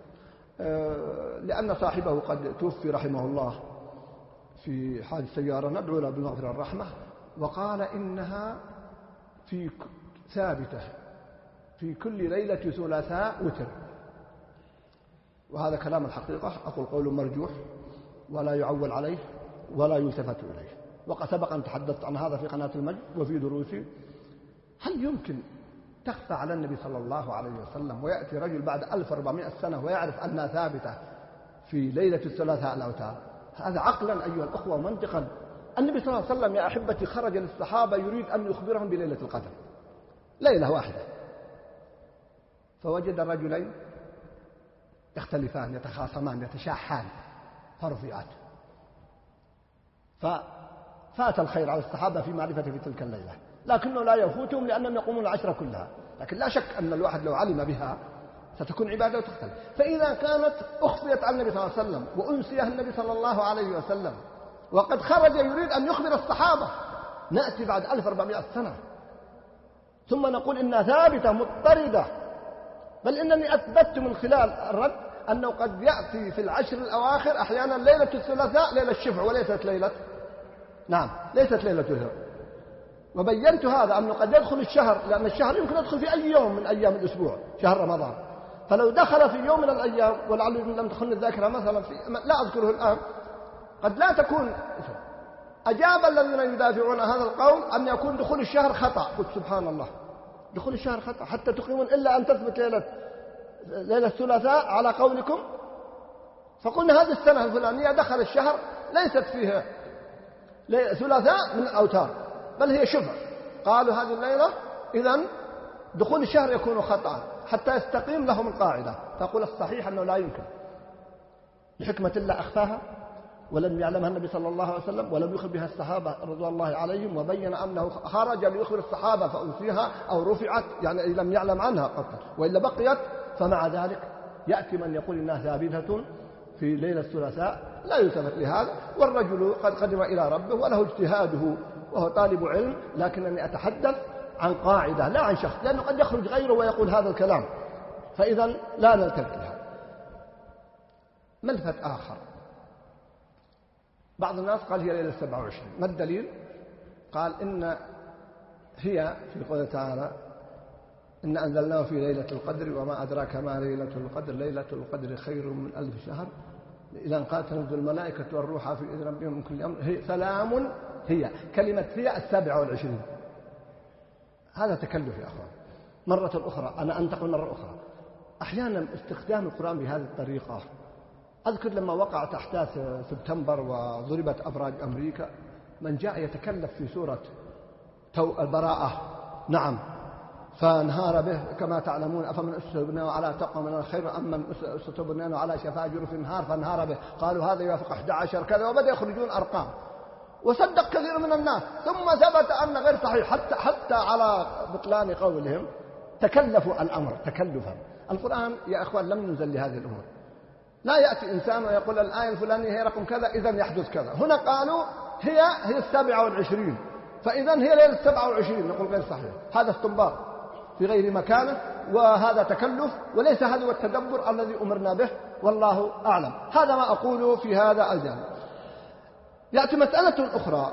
S1: لأن صاحبه قد توفي رحمه الله في حادث سيارة، ندعو له بالمغفرة والرحمة، وقال إنها في ثابتة في كل ليلة ثلاثاء وتر. وهذا كلام الحقيقة، أقول قول مرجوح ولا يعول عليه ولا يلتفت إليه، وقد سبق أن تحدثت عن هذا في قناة المجد وفي دروسي. هل يمكن تخفى على النبي صلى الله عليه وسلم ويأتي رجل بعد ألف وأربعمائة سنة ويعرف أنها ثابتة في ليلة الثلاثاء الأوتار؟ هذا عقلا أيها الأخوة ومنطقا. النبي صلى الله عليه وسلم يا أحبتي خرج للصحابة يريد أن يخبرهم بليلة القدر، ليلة واحدة، فوجد رجلين يختلفان يتخاصمان يتشاحان فرفعت، ففات الخير على الصحابة في معرفته في تلك الليلة، لكنه لا يفوتهم لأنهم يقومون العشرة كلها، لكن لا شك أن الواحد لو علم بها ستكون عبادة وتختلف. فإذا كانت أخفيت عن النبي صلى الله عليه وسلم وأنسيها النبي صلى الله عليه وسلم وقد خرج يريد أن يخبر الصحابة، نأتي بعد ألف وأربعمائة سنة ثم نقول إنها ثابتة مضطردة، بل إنني أثبت من خلال الرد أنه قد يأتي في العشر الأواخر أحيانا ليلة الثلاثاء ليلة الشفع وليست ليلة نعم ليست ليلة الهر، وبينت هذا أنه قد يدخل الشهر، لأن الشهر يمكن يدخل في أي يوم من أيام الأسبوع شهر رمضان، فلو دخل في يوم من الأيام ولعله لم تخن الذاكرة مثلا في لا أذكره الآن قد لا تكون. أجاب الذين يدافعون هذا القول أن يكون دخول الشهر خطأ، قلت سبحان الله دخول الشهر خطأ حتى تقيمون إلا أن تثبت ليلة ليلة الثلاثاء على قولكم، فقلنا هذه السنة الفلانية دخل الشهر ليست فيها ثلاثاء من الأوتار بل هي شفع، قالوا هذه الليلة إذن دخول الشهر يكون خطأ حتى يستقيم لهم القاعدة، فقول الصحيح أنه لا يمكن لحكمة الله أخفاها ولم يعلمها النبي صلى الله عليه وسلم ولم يخبر بها الصحابة رضوان الله عليهم، وبين أنه خرج ليخبر الصحابة فأنسيها أو رفعت يعني لم يعلم عنها قط، وإلا بقيت. فمع ذلك يأتي من يقول إنها ثابتة في ليلة الثلاثاء، لا يلتفت لهذا، والرجل قد قدم إلى ربه وله اجتهاده وهو طالب علم، لكنني أتحدث عن قاعدة لا عن شخص، لأنه قد يخرج غيره ويقول هذا الكلام، فإذا لا نلتفت لها. ملفت آخر، بعض الناس قال هي ليلة سبعة وعشرين، ما الدليل؟ قال إن هي في قوله تعالى إن أنزلناه في ليلة القدر وما أدراك ما ليلة القدر ليلة القدر خير من ألف شهر إذا قال تنزل الملائكة والروح في إذن ربهم من كل أمر هي سلام. هي كلمة هي السابعة والعشرين، هذا تكلف يا أخوان. مرة أخرى أنا أنتقل مرة أخرى، أحيانا استخدام القرآن بهذه الطريقة، أذكر لما وقعت أحداث سبتمبر وضربت أبراج أمريكا من جاء يتكلف في سورة البراءة نعم فانهار به كما تعلمون أفمن أسس بنيانه على تقوى من خير أم من أسس بنيانه على شفا جرف انهار فانهار به قالوا هذا يوافق أحد عشر كذا، وبدأ يخرجون أرقام وصدق كثير من الناس، ثم ثبت أن غير صحيح حتى حتى على بطلان قولهم تكلفوا الأمر تكلفا. القرآن يا أخوان لم ينزل لهذه الأمور، لا يأتي إنسان ويقول الآية الفلانية هي رقم كذا إذن يحدث كذا، هنا قالوا هي هي السابعة والعشرين فإذن هي ليلة السبعة والعشرين، نقول غير صحيح، هذا استنباط في غير مكانه وهذا تكلف وليس هذا هو التدبر الذي أمرنا به والله أعلم. هذا ما أقوله في هذا الجانب. يأتي مسألة أخرى،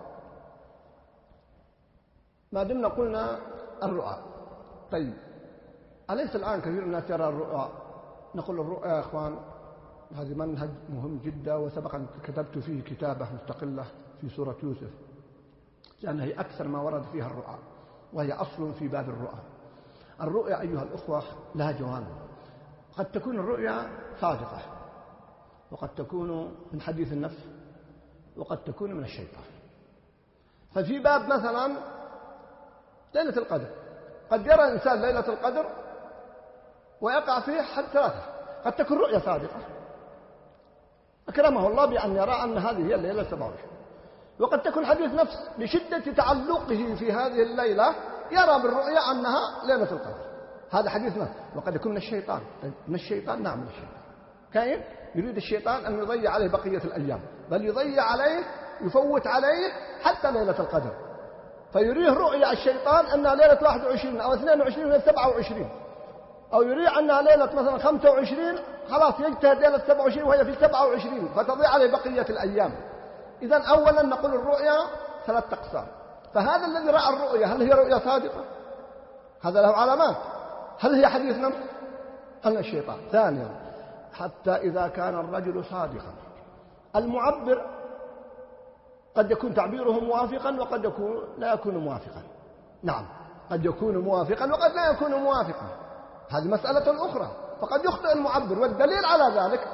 S1: ما دمنا قلنا الرؤى، طيب أليس الآن كثير من الناس يرى الرؤى؟ نقول الرؤى يا أخوان هذا منهج مهم جدا، وسبق أن كتبت فيه كتابة مستقلة في سورة يوسف، لأنها هي أكثر ما ورد فيها الرؤى، وهي أصل في باب الرؤى. الرؤيا أيها الأخوة لها جوانب، قد تكون الرؤيا صادقة، وقد تكون من حديث النفس، وقد تكون من الشيطان. ففي باب مثلا ليلة القدر، قد يرى إنسان ليلة القدر ويقع فيه حد ثلاثة، قد تكون رؤيا صادقة أكرمه الله بأن يرى أن هذه هي الليلة السبعة وعشرين، وقد تكون حديث نفس لشدة تعلقه في هذه الليلة يرى بالرؤيا أنها ليلة القدر، هذا حديث نفس. وقد يكون من الشيطان، من الشيطان نعم من الشيطان، كيف يريد الشيطان أن يضيع عليه بقية الأيام، بل يضيع عليه يفوت عليه حتى ليلة القدر، فيريه رؤيا الشيطان أنها ليلة واحد وعشرين أو اثنين وعشرين وهي سبعة وعشرين، أو يريع أنها ليلة مثلا خمسة وعشرين خلاص يجتهد ليلة سبعة وعشرين وهي في سبعة وعشرين فتضيع عليه بقية الأيام. إذن أولا نقول الرؤيا ثلاث أقسام، فهذا الذي رأى الرؤيا هل هي رؤيا صادقة؟ هذا له علامات، هل هي حديث نفس؟ هل الشيطان؟ ثانيا حتى إذا كان الرجل صادقا، المعبر قد يكون تعبيره موافقا وقد يكون لا يكون موافقا، نعم قد يكون موافقا وقد لا يكون موافقا، هذه مسألة أخرى، فقد يخطئ المعبر، والدليل على ذلك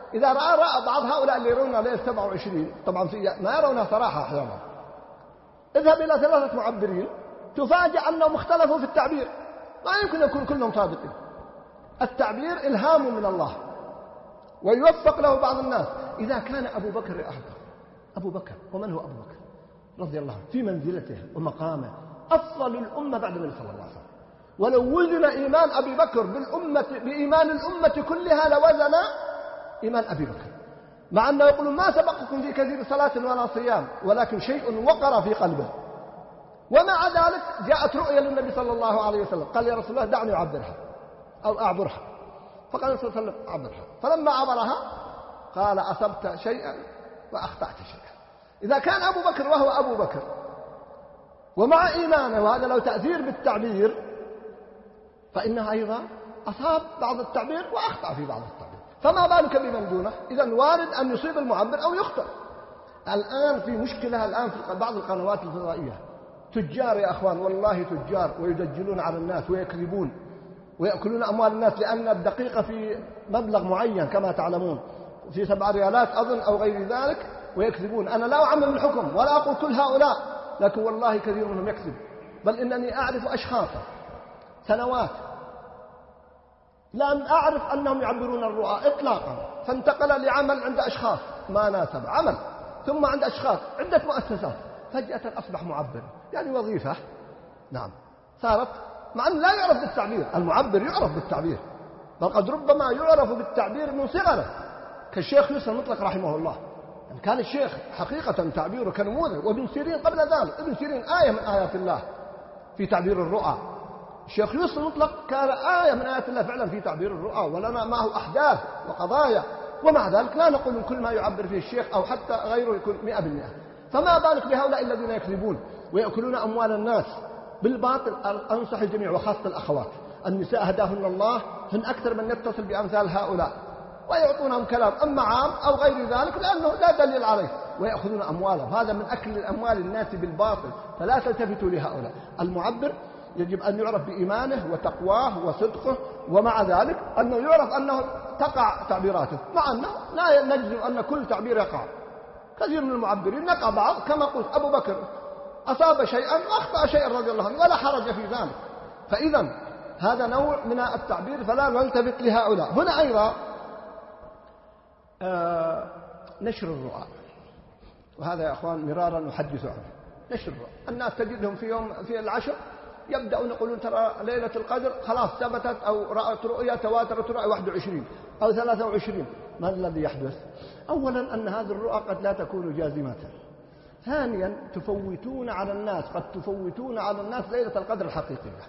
S1: إذا رأى, رأى بعض هؤلاء اللي يرونها ليلة سبعة وعشرين، طبعا في ما يرونها صراحة أحيانا، اذهب إلى ثلاثة معبرين تفاجأ أنهم اختلفوا في التعبير، ما يمكن يكون كلهم صادقين. التعبير إلهام من الله ويوفق له بعض الناس. إذا كان أبو بكر أحضر، أبو بكر، ومن هو أبو بكر رضي الله عنه في منزلته ومقامه أفضل الأمة بعد النبي صلى الله عليه وسلم، ولو وزن إيمان أبي بكر بالأمة بإيمان الأمة كلها لوزن إيمان أبي بكر، مع أنه يقول ما سبقكم في كثير صلاة ولا صيام، ولكن شيء وقر في قلبه. ومع ذلك جاءت رؤيا للنبي صلى الله عليه وسلم، قال يا رسول الله دعني أعبرها أو أعبرها، فقال صلى الله عليه وسلم أعبرها، فلما عبرها قال أصبت شيئا وأخطأت شيئا. إذا كان أبو بكر وهو أبو بكر ومع إيمانه، وهذا له تأثير بالتعبير، فإنه أيضا أصاب بعض التعبير وأخطأ في بعض التعبير، فما بالك بمن دونه؟ إذن وارد أن يصيب المعبر أو يخطئ. الآن في مشكلة الآن في بعض القنوات الفضائية، تجار يا أخوان، والله تجار، ويدجلون على الناس ويكذبون ويأكلون أموال الناس، لأن الدقيقة في مبلغ معين كما تعلمون، في سبع ريالات أظن أو غير ذلك، ويكذبون. أنا لا أعمم الحكم ولا أقول كل هؤلاء، لكن والله كثير منهم يكذب، بل إنني أعرف أشخاصا سنوات لم أعرف أنهم يعبرون الرؤى إطلاقا، فانتقل لعمل عند أشخاص ما ناسب عمل، ثم عند أشخاص عدة مؤسسات، فجأة أصبح معبر، يعني وظيفة. نعم صارت، مع أنه لا يعرف بالتعبير. المعبر يعرف بالتعبير، بل قد ربما يعرف بالتعبير من صغره، كالشيخ يوسف المطلق رحمه الله. يعني كان الشيخ حقيقة تعبيره كنموذج، وابن سيرين قبل ذلك، ابن سيرين آية من آيات الله في تعبير الرؤى. الشيخ يوسف المطلق كان آية من آيات الله فعلا في تعبير الرؤى، ولنا معه أحداث وقضايا، ومع ذلك لا نقول كل ما يعبر فيه الشيخ أو حتى غيره يكون مئة بالمئة. فما بالك بهؤلاء الذين يكذبون ويأكلون أموال الناس بالباطل. أنصح الجميع وخاصة الأخوات، النساء هداهن الله، هن أكثر من يتصل بأمثال هؤلاء ويعطونهم كلام أما عام أو غير ذلك، لأنه لا دليل عليه، ويأخذون أموالهم. هذا من أكل أموال الناس بالباطل، فلا تلتفتوا لهؤلاء. المعبر يجب أن يعرف بإيمانه وتقواه وصدقه، ومع ذلك أنه يعرف أنه تقع تعبيراته، مع أنه لا نجزم أن كل تعبير يقع. كثير من المعبرين نقع بعض، كما قلت أبو بكر أصاب شيئا وأخطأ شيئا رضي الله عنه ولا حرج في ذلك. فإذا هذا نوع من التعبير، فلا نلتفت لهؤلاء. هنا أيضا آه نشر الرؤى، وهذا يا أخوان مرارا نحدث عنه. نشر الرؤى، الناس تجدهم في يوم في العشر يبدأون يقولون ترى ليلة القدر خلاص ثبتت، أو رأت رؤيا تواترت رؤيا واحد وعشرين أو ثلاثة وعشرين. ما الذي يحدث؟ أولا أن هذه الرؤى قد لا تكون جازمة. ثانيا تفوتون على الناس، قد تفوتون على الناس ليلة القدر الحقيقية،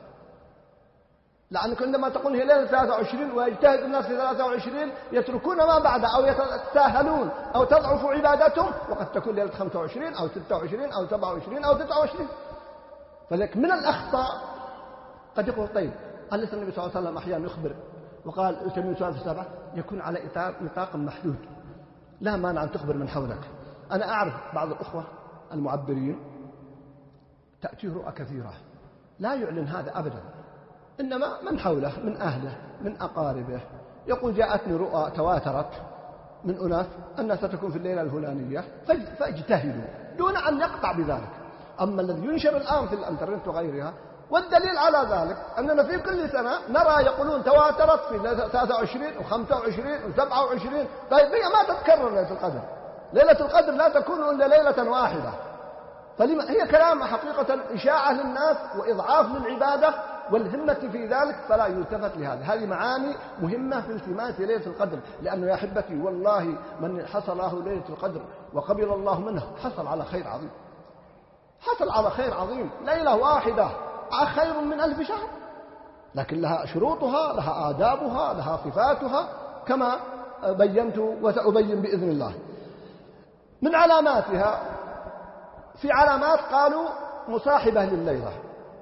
S1: لأنك عندما تقول هي ليلة ثلاثة وعشرين ويجتهد الناس في ثلاثة وعشرين يتركون ما بعدها أو يتساهلون أو تضعف عبادتهم، وقد تكون ليلة خمسة وعشرين أو ستة وعشرين أو سبعة وعشرين أو تسعة وعشرين. فلذلك من الأخطاء قد يقول طيب، أليس النبي صلى الله عليه وسلم أحيانا يخبر وقال يسمون سؤال في السابعة يكون على نطاق محدود، لا مانع أن تخبر من حولك. أنا أعرف بعض الأخوة المعبرين تأتيه رؤى كثيرة لا يعلن هذا أبدا، إنما من حوله من أهله من أقاربه يقول جاءتني رؤى تواترت من أناس أنها ستكون في الليلة الفلانية فاجتهدوا، دون أن يقطع بذلك. أما الذي ينشر الآن في الإنترنت وغيرها، والدليل على ذلك أننا في كل سنة نرى يقولون تواترت في ثلاثة وعشرين وخمسة وعشرين وسبعة وعشرين. طيب هي ما تتكرر ليلة القدر، ليلة القدر لا تكون إلا ليلة واحدة، فلما هي كلام حقيقة إشاعة للناس وإضعاف للعبادة والهمة في ذلك، فلا يلتفت لهذا. هذه معاني مهمة في التماس ليلة القدر، لأنه يا أحبتي والله من حصل له ليلة القدر وقبل الله منه حصل على خير عظيم، حصل على خير عظيم. ليلة واحدة خير من ألف شهر، لكن لها شروطها، لها آدابها، لها صفاتها، كما بينت وسأبين بإذن الله. من علاماتها، في علامات قالوا مصاحبة لليلة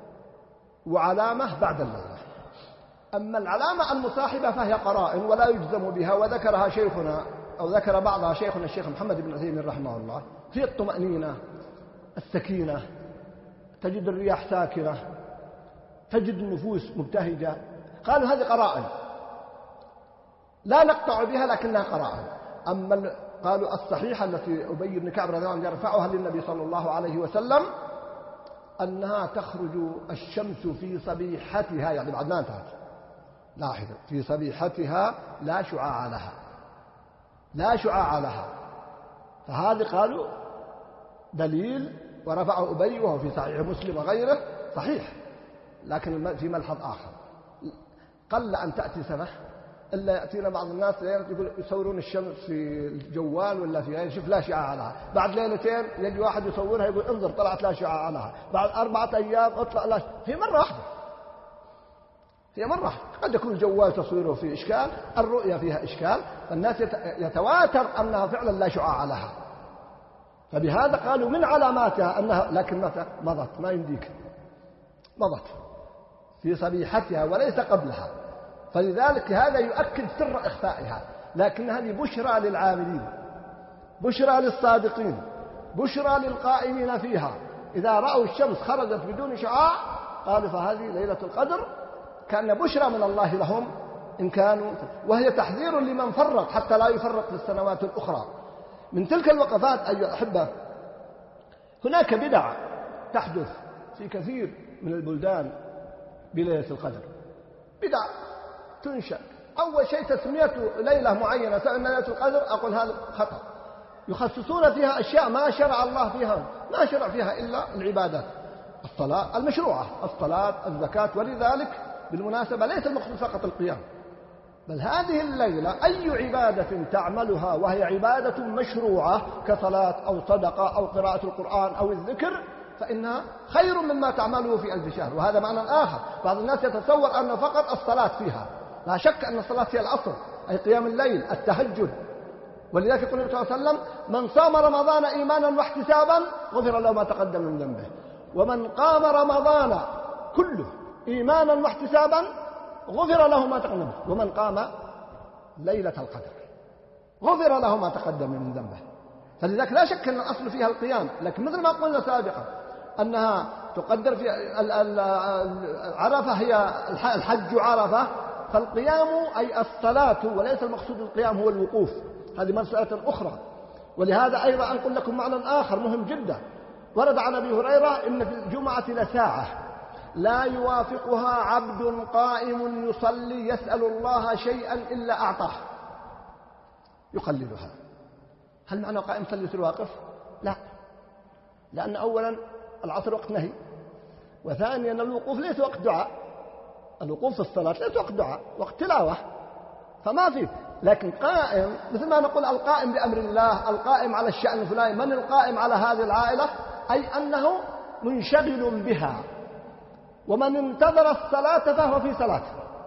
S1: وعلامة بعد الليلة. أما العلامة المصاحبة فهي قرائن ولا يجزم بها، وذكرها شيخنا أو ذكر بعضها شيخنا الشيخ محمد بن عثيمين رحمه الله، في الطمأنينة، السكينة، تجد الرياح ساكنة، تجد النفوس مبتهجة. قالوا هذه قرائن لا نقطع بها لكنها قرائن. أما قالوا الصحيحة التي أبي بن كعب رضي الله عنه يرفعها للنبي صلى الله عليه وسلم أنها تخرج الشمس في صبيحتها، يعني بعد ما انتهت، لاحظ، في صبيحتها لا شعاع لها، لا شعاع لها. فهذه قالوا دليل، ورفعه أبي وهو في صحيح مسلم وغيره صحيح، لكن في ملحظ آخر، قل أن تأتي سنة إلا يأتينا بعض الناس يقول يصورون الشمس في الجوال ولا في غيره، شوف لا شعاع لها، بعد ليلتين يجي واحد يصورها يقول انظر طلعت لا شعاع لها، بعد أربعة أيام اطلع لا شعاع. هي مرة واحدة، هي مرة واحدة. قد يكون الجوال تصويره فيه إشكال، الرؤية فيها إشكال، فالناس يتواتر أنها فعلا لا شعاع لها، فبهذا قالوا من علاماتها أنها، لكن متى مضت، ما يمديك، مضت في صبيحتها وليس قبلها، فلذلك هذا يؤكد سر إخفائها. لكن هذه بشرى للعاملين، بشرى للصادقين، بشرى للقائمين فيها. إذا رأوا الشمس خرجت بدون شعاع قالوا فهذه ليلة القدر، كأن بشرى من الله لهم إن كانوا، وهي تحذير لمن فرط حتى لا يفرط في السنوات الأخرى. من تلك الوقفات أيها الأحبة هناك بدع تحدث في كثير من البلدان بليلة القدر، بدع تنشأ. أول شيء تسمية ليلة معينة سواء ليلة القدر، أقول هذا خطأ، يخصصون فيها أشياء ما شرع الله فيها، ما شرع فيها إلا العبادات، الصلاة المشروعة، الصلاة، الزكاة. ولذلك بالمناسبة ليس المقصود فقط القيام، بل هذه الليلة أي عبادة تعملها وهي عبادة مشروعة كصلاة أو صدقة أو قراءة القرآن أو الذكر فإنها خير مما تعمله في ألف شهر. وهذا معنى آخر، بعض الناس يتصور أن فقط الصلاة فيها، لا شك أن الصلاة هي الأصل، أي قيام الليل، التهجد. ولذلك يقول النبي صلى الله عليه وسلم من صام رمضان إيمانا واحتسابا غفر له ما تقدم من ذنبه، ومن قام رمضان كله إيمانا واحتسابا غفر له ما تقدم، ومن قام ليلة القدر غفر له ما تقدم من ذنبه. فلذلك لا شك أن الأصل فيها القيام، لكن مثل ما قلنا سابقا أنها تقدر في عرفة، هي الحج عرفة، فالقيام أي الصلاة، وليس المقصود القيام هو الوقوف، هذه مسألة أخرى. ولهذا أيضا أنقل لكم معنى آخر مهم جدا، ورد عن أبي هريرة إن في الجمعة لساعة لا يوافقها عبد قائم يصلي يسأل الله شيئا إلا أعطاه، يقللها. هل معنى قائم يصلي في الواقف؟ لا، لأن أولا العصر وقت نهي، وثانيا الوقوف ليس وقت دعاء، الوقوف في الصلاة ليس وقت دعاء، وقت تلاوة، فما فيه. لكن قائم مثل ما نقول القائم بأمر الله، القائم على الشأن الفلاني، من القائم على هذه العائلة؟ أي أنه منشغل بها، ومن انتظر الصلاة فهو في صلاة.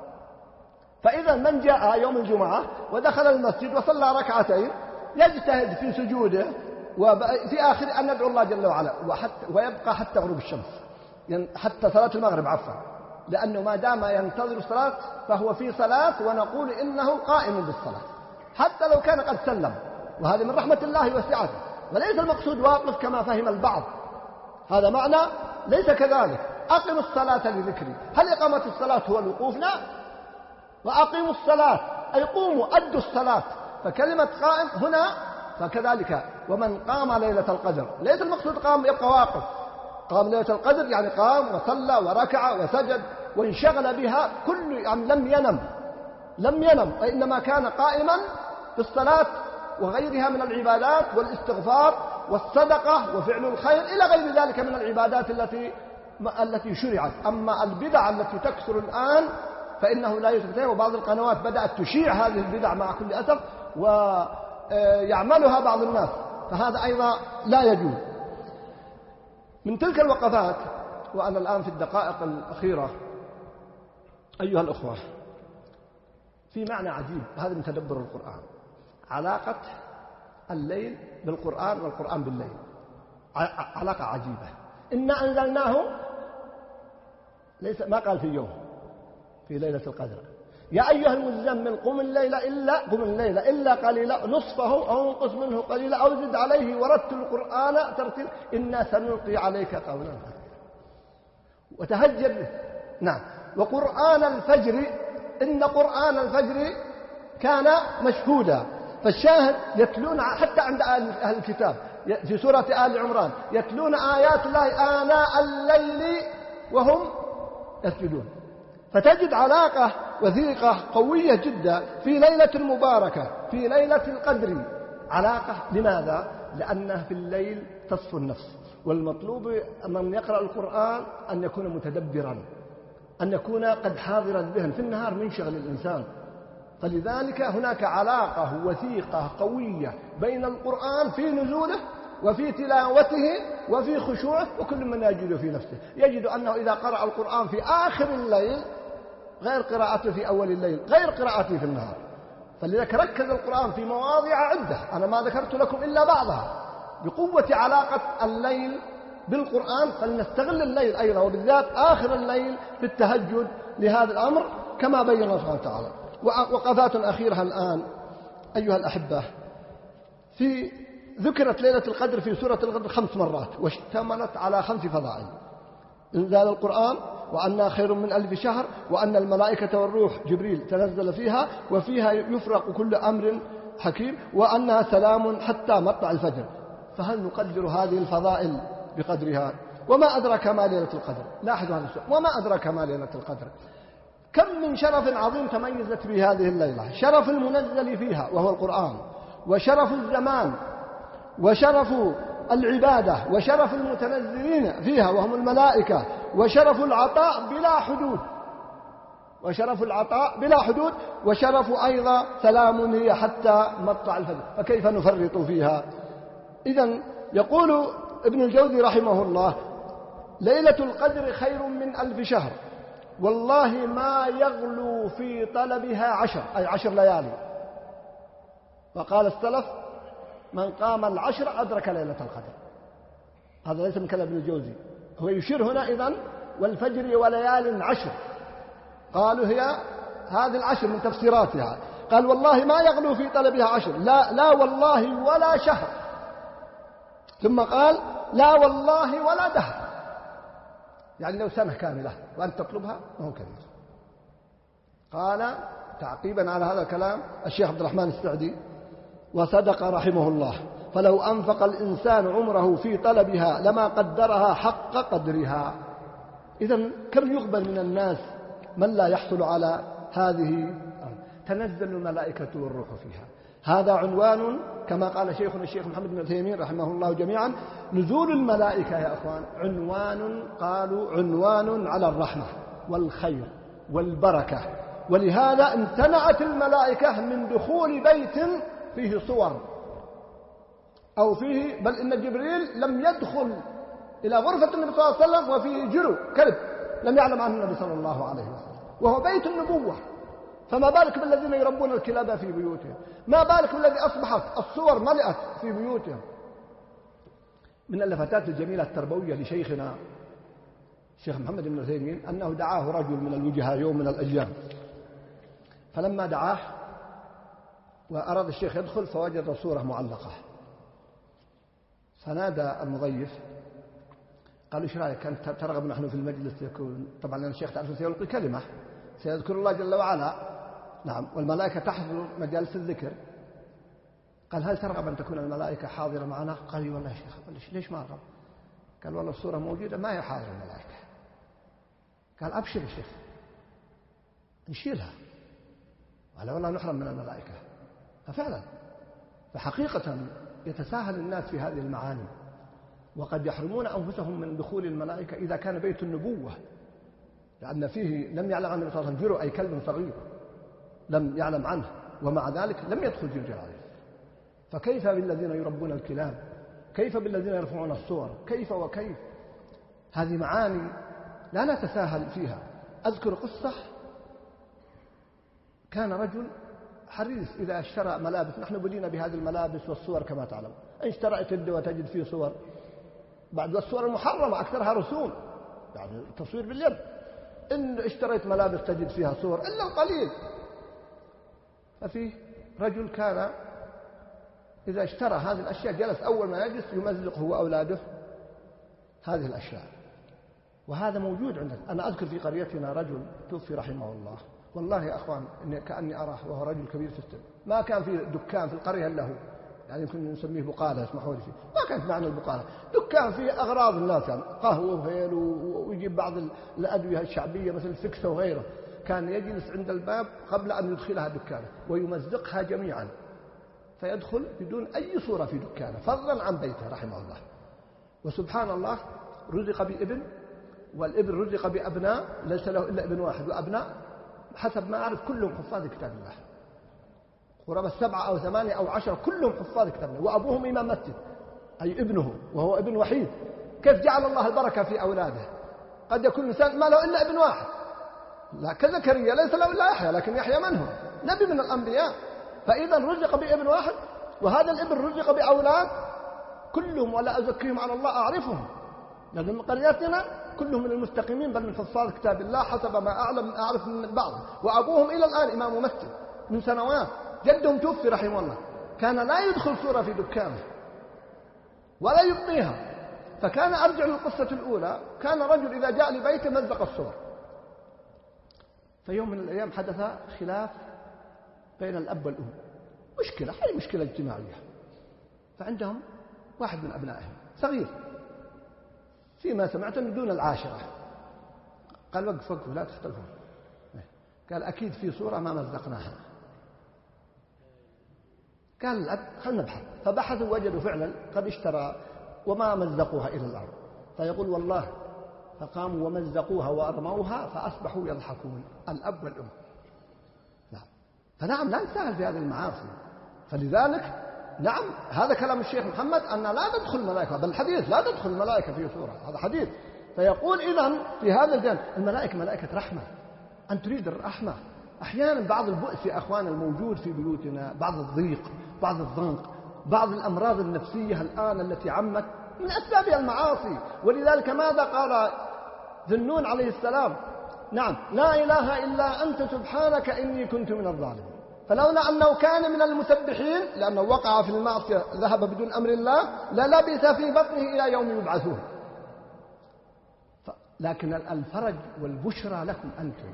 S1: فإذا من جاء يوم الجمعة ودخل المسجد وصلى ركعتين يجتهد في سجوده وفي آخر أن ندعو الله جل وعلا، وحتى ويبقى حتى غروب الشمس، يعني حتى صلاة المغرب عفوا، لأنه ما دام ينتظر الصلاة فهو في صلاة، ونقول إنه قائم بالصلاة حتى لو كان قد سلم، وهذا من رحمة الله وسعته، وليس المقصود واقف كما فهم البعض، هذا معنى ليس كذلك. أقم الصلاة لذكري، هل إقامة الصلاة هو الوقوف؟ لا، وأقيموا الصلاة أي قوموا أدوا الصلاة، فكلمة قائم هنا فكذلك. ومن قام ليلة القدر ليس المقصود قام يبقى واقف، قام ليلة القدر يعني قام وصلى وركع وسجد وانشغل بها، كل يعني لم ينم، لم ينم، وإنما كان قائما في الصلاة وغيرها من العبادات والاستغفار والصدقة وفعل الخير إلى غير ذلك من العبادات التي التي شرعت. أما البدع التي تكثر الآن فإنه لا يتكلم، وبعض القنوات بدأت تشيع هذه البدع مع كل أسف ويعملها بعض الناس، فهذا أيضا لا يجوز. من تلك الوقفات، وأنا الآن في الدقائق الأخيرة أيها الأخوة، في معنى عجيب، هذا من تدبر القرآن، علاقة الليل بالقرآن والقرآن بالليل، علاقة عجيبة. إنا أنزلناه، ليس ما قال في يوم، في ليلة القدر، يا أيها المزمل قم الليل إلا قم الليل إلا قليلا نصفه أو انقص منه قليلا أو زد عليه ورتل القرآن ترتيلا إنا سنلقي عليك قولا ثقيلا وتهجر به. نعم، وقرآن الفجر إن قرآن الفجر كان مشهودا، فالشاهد يتلون حتى عند أهل الكتاب في سورة آل عمران يتلون آيات الله آناء الليل وهم يسجدون. فتجد علاقة وثيقة قوية جدا في ليلة مباركة في ليلة القدر. علاقة لماذا؟ لأنه في الليل تصفو النفس، والمطلوب من يقرأ القرآن أن يكون متدبرا، أن يكون قد حاضر الذهن. في النهار منشغل الإنسان، فلذلك هناك علاقة وثيقة قوية بين القرآن في نزوله وفي تلاوته وفي خشوعه، وكل من يجد في نفسه يجد أنه إذا قرأ القرآن في آخر الليل غير قراءته في أول الليل، غير قراءته في النهار. فلذلك ركز القرآن في مواضع عدة، أنا ما ذكرت لكم إلا بعضها، بقوة علاقة الليل بالقرآن. فلنستغل الليل أيضا، وبالذات آخر الليل في التهجد لهذا الأمر كما بين الله سبحانه وتعالى. وقفات أخيرة الآن أيها الأحبة، في ذكرت ليلة القدر في سورة القدر خمس مرات، واشتملت على خمس فضائل: إنزال القرآن، وأنها خير من ألف شهر، وأن الملائكة والروح جبريل تنزل فيها، وفيها يفرق كل أمر حكيم، وأنها سلام حتى مطلع الفجر. فهل نقدر هذه الفضائل بقدرها؟ وما أدرك ما ليلة القدر؟ لاحظوا هذا السؤال، وما أدرك ما ليلة القدر؟ كم من شرف عظيم تميزت به هذه الليلة: شرف المنزل فيها وهو القرآن، وشرف الزمان، وشرف العبادة، وشرف المتنزلين فيها وهم الملائكة، وشرف العطاء بلا حدود، وشرف العطاء بلا حدود، وشرف أيضا سلام هي حتى مطلع الفجر. فكيف نفرط فيها؟ إذن يقول ابن الجوزي رحمه الله: ليلة القدر خير من ألف شهر، والله ما يغلو في طلبها عشر، أي عشر ليالي. وقال السلف: من قام العشر أدرك ليلة القدر. هذا ليس من كلام ابن الجوزي، هو يشير هنا إذن: والفجر وليال عشر. قالوا هي هذه العشر من تفسيراتها. قال: والله ما يغلو في طلبها عشر، لا, لا والله ولا شهر. ثم قال: لا والله ولا دهر، يعني لو سنة كاملة وأن تطلبها ما هو كبير. قال تعقيبا على هذا الكلام الشيخ عبد الرحمن السعدي: وصدق رحمه الله، فلو أنفق الإنسان عمره في طلبها لما قدرها حق قدرها. إذن كم يقبل من الناس من لا يحصل على هذه؟ تنزل الملائكة والروح فيها. هذا عنوان كما قال شيخنا الشيخ محمد بن عثيمين رحمه الله جميعا: نزول الملائكة يا أخوان عنوان، قالوا عنوان على الرحمة والخير والبركة. ولهذا امتنعت الملائكة من دخول بيت فيه صور أو فيه، بل إن جبريل لم يدخل إلى غرفة النبي صلى الله عليه وسلم وفيه جرو كلب لم يعلم عنه النبي صلى الله عليه وسلم، وهو بيت النبوة. فما بالك بالذين يربون الكلاب في بيوتهم؟ ما بالك بالذي أصبحت الصور ملئت في بيوتهم؟ من اللفتات الجميلة التربوية لشيخنا الشيخ محمد بن عثيمين أنه دعاه رجل من الوجهاء يوم من الأيام، فلما دعاه وأراد الشيخ يدخل فوجد صورة معلقة، فنادى المضيف قال: ايش رايك انت ترغب نحن في المجلس يكون، طبعا لأن الشيخ تعرف سيلقي كلمة سيذكر الله جل وعلا، نعم، والملائكة تحضر مجالس الذكر. قال: هل ترغب أن تكون الملائكة حاضرة معنا؟ قال: والله يا شيخ. قال: ليش ما أرغب؟ قال: والله الصورة موجودة ما هي حاضرة الملائكة. قال: أبشر يا شيخ نشيلها. قال: والله نحرم من الملائكة. ففعلا فحقيقة يتساهل الناس في هذه المعاني، وقد يحرمون أنفسهم من دخول الملائكة إذا كان بيت النبوة، لأن فيه لم يعلم عنه صلى الله عليه وسلم جرؤ، أي كلب صغير لم يعلم عنه، ومع ذلك لم يدخل جبريل عليه. فكيف بالذين يربون الكلاب؟ كيف بالذين يرفعون الصور؟ كيف وكيف؟ هذه معاني لا نتساهل فيها. أذكر قصة: كان رجل حريص إذا اشترى ملابس، نحن بدينا بهذه الملابس والصور كما تعلم، إن اشتريت يد وتجد فيه صور، بعد الصور المحرمة أكثرها رسوم، يعني تصوير باليد. إن اشتريت ملابس تجد فيها صور إلا القليل. ففيه رجل كان إذا اشترى هذه الأشياء جلس أول ما يجلس يمزق هو أولاده هذه الأشياء، وهذا موجود عندنا. أنا أذكر في قريتنا رجل توفي رحمه الله، والله يا أخوان إني كأني أراه وهو رجل كبير في السن، ما كان في دكان في القرية له، يعني يمكن نسميه بقالة، اسمحوا لي فيه، ما كانت معنى البقالة، دكان فيه أغراض الناس يعني قهوة وهيل ويجيب بعض الأدوية الشعبية مثل الفكسة وغيره. كان يجلس عند الباب قبل أن يدخلها دكانه ويمزقها جميعا، فيدخل بدون أي صورة في دكانه فضلا عن بيته رحمه الله. وسبحان الله رزق بابن، والابن رزق بأبناء، ليس له إلا ابن واحد، وأبناء حسب ما أعرف كلهم حفاظ كتاب الله، قرابة سبعة أو ثمانية أو عشرة كلهم حفاظ كتاب الله، وأبوهم إمام مسجد أي ابنه وهو ابن وحيد. كيف جعل الله البركة في أولاده؟ قد يكون الإنسان ما له إلا ابن واحد، لا كزكريا ليس له إلا يحيى، لكن يحيى من هو؟ نبي من الأنبياء. فإذا رزق بابن واحد، وهذا الابن رزق بأولاد كلهم ولا أزكيهم على الله أعرفهم، لأن من قريتنا كلهم من المستقيمين بل من حفاظ كتاب الله حسب ما أعلم أعرف من البعض. وأبوهم إلى الآن إمام مسجد من سنوات، جدهم توفي رحمه الله، كان لا يدخل صورة في دكانه ولا يبقيها. فكان أرجع للقصة الأولى، كان رجل إذا جاء لبيته مزق الصور. فيوم من الأيام حدث خلاف بين الأب والأم، مشكلة، هي مشكلة اجتماعية. فعندهم واحد من أبنائهم صغير، فيما سمعت أنه دون العاشرة، قال وقف وقف لا تختلفون، قال أكيد في صورة ما مزقناها. قال الأب خلنا نبحث، فبحثوا وجدوا فعلا قد اشترى وما مزقوها إلى الأرض. فيقول والله فقاموا ومزقوها وأرموها فأصبحوا يضحكون الأب والأم. نعم. فنعم لا نسهل في هذه المعاصي. فلذلك نعم هذا كلام الشيخ محمد أن لا تدخل الملائكة، بل الحديث لا تدخل الملائكة في صورة، هذا حديث. فيقول إذن في هذا الجانب الملائكة ملائكة رحمة، أن تريد الرحمة. أحيانا بعض البؤس يا أخوان الموجود في بيوتنا، بعض الضيق، بعض الضنك، بعض الأمراض النفسية الآن التي عمت من أسباب المعاصي. ولذلك ماذا قال ذنون عليه السلام؟ نعم لا إله إلا أنت سبحانك إني كنت من الظالمين. فلولا أنه كان من المسبحين لأنه وقع في المعصية ذهب بدون أمر الله للبث في بطنه إلى يوم يبعثون. لكن الفرج والبشرى لكم أنتم.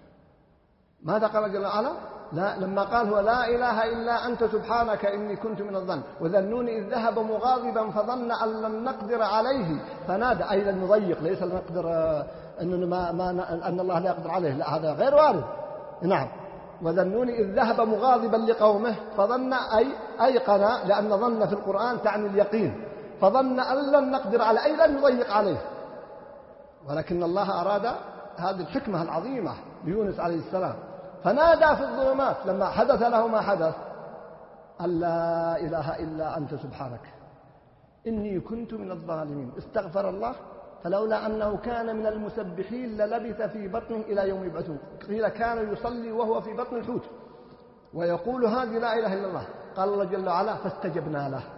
S1: ماذا قال جل وعلا؟ لا لما قال هو لا إله إلا أنت سبحانك إني كنت من الظن وذنون إذ ذهب مغاضبا فظن أن لن نقدر عليه فنادى، أي المضيق ليس نقدر أن, ما ما أن الله لا يقدر عليه، لا هذا غير وارد. نعم وذنون إذ ذهب مغاضبا لقومه فظن أي أيقن، لأن ظن في القرآن تعني اليقين، فظن أن لن نقدر عليه أي لن نضيق عليه. ولكن الله أراد هذه الحكمة العظيمة ليونس عليه السلام، فنادى في الظلمات لما حدث له ما حدث أن لا إله إلا أنت سبحانك إني كنت من الظالمين. استغفر الله فلولا أنه كان من المسبحين للبث في بطنه إلى يوم يبعثون. قيل كان يصلي وهو في بطن الحوت ويقول هذه لا إله إلا الله. قال الله جل وعلا فاستجبنا له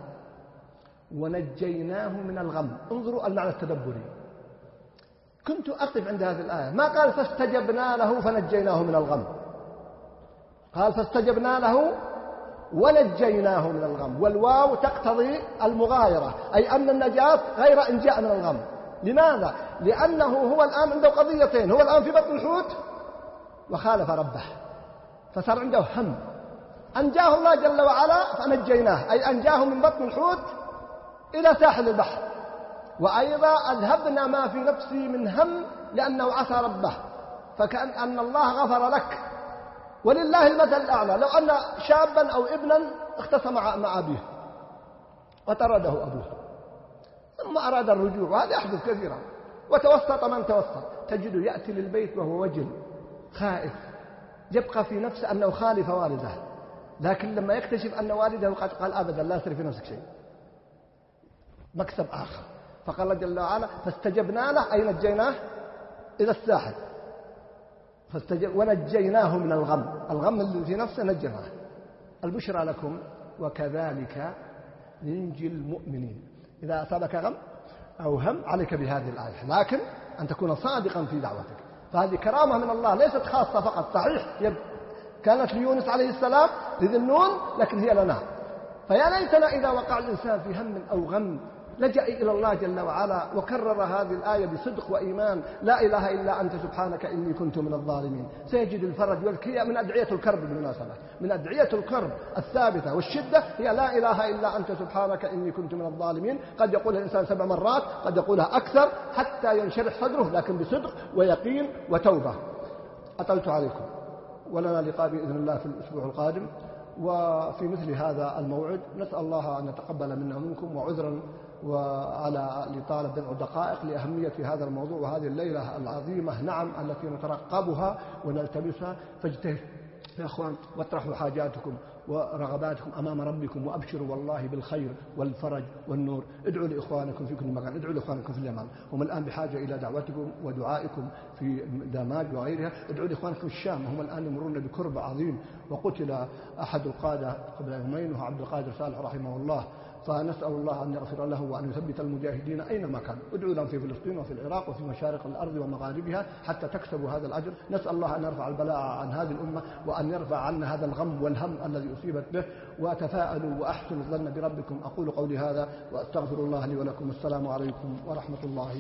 S1: ونجيناه من الغم. انظروا المعنى التدبري، كنت أقف عند هذه الآية، ما قال فاستجبنا له فنجيناه من الغم، قال فاستجبنا له ونجيناه من الغم، والواو تقتضي المغايرة، أي أن النجاة غير إن جاء من الغم. لماذا؟ لأنه هو الآن عنده قضيتين، هو الآن في بطن الحوت وخالف ربه فصار عنده هم، أنجاه الله جل وعلا فنجيناه، أي أنجاه من بطن الحوت إلى ساحل البحر. وأيضا أذهبنا ما في نفسي من هم لأنه عصى ربه، فكأن أن الله غفر لك. ولله المثل الأعلى، لو أن شابا أو ابنا اختصم مع أبيه وطرده أبوه ثم أراد الرجوع، وهذا يحدث كثيرا، وتوسط من توسط، تجده يأتي للبيت وهو وجل خائف، يبقى في نفسه أنه خالف والده، لكن لما يكتشف أن والده قد قال أبدا لا يصير في نفسك شيء، مكسب آخر. فقال جل وعلا فاستجبنا له أي نجيناه إلى الساحل فاستجب ونجيناه من الغم، الغم الذي في نفسه نجيناه. البشرى لكم وكذلك ننجي المؤمنين. إذا أصابك غم أو هم عليك بهذه الآية، لكن أن تكون صادقا في دعوتك. فهذه كرامة من الله ليست خاصة فقط، صحيح كانت ليونس عليه السلام لذنون، لكن هي لنا. فيا ليتنا إذا وقع الإنسان في هم أو غم لجأ إلى الله جل وعلا وكرر هذه الآية بصدق وإيمان: لا إله إلا أنت سبحانك إني كنت من الظالمين، سيجد الفرج والكياء. من أدعية الكرب بالمناسبة، من أدعية الكرب الثابتة والشدة هي لا إله إلا أنت سبحانك إني كنت من الظالمين. قد يقول الإنسان سبع مرات، قد يقولها أكثر حتى ينشرح صدره، لكن بصدق ويقين وتوبة. أطلت عليكم، ولنا لقاء بإذن الله في الأسبوع القادم، وفي مثل هذا الموعد نسأل الله أن يتقبل منا ومنكم، وعذرا وعلى لطالب بضع دقائق لأهمية هذا الموضوع وهذه الليلة العظيمة، نعم، التي نترقبها ونلتمسها. فاجتهدوا يا أخوان واطرحوا حاجاتكم ورغباتكم أمام ربكم، وأبشروا والله بالخير والفرج والنور. ادعوا لإخوانكم في كل مكان، ادعوا لإخوانكم في اليمن، هم الآن بحاجة إلى دعوتكم ودعائكم في داماج وغيرها. ادعوا لإخوانكم في الشام، هم الآن يمرون بكرب عظيم، وقتل أحد القادة قبل يومين وهو عبد القادر صالح رحمه الله، فنسأل الله أن يغفر له وأن يثبت المجاهدين أينما كانوا. ادعوا لهم في فلسطين وفي العراق وفي مشارق الأرض ومغاربها حتى تكسبوا هذا الأجر. نسأل الله أن يرفع البلاء عن هذه الأمة، وأن يرفع عنا هذا الغم والهم الذي أصيبت به. وتفاءلوا وأحسنوا الظن بربكم. أقول قولي هذا وأستغفر الله لي ولكم. السلام عليكم ورحمة الله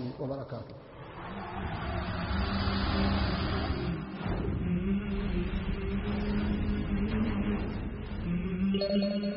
S1: وبركاته.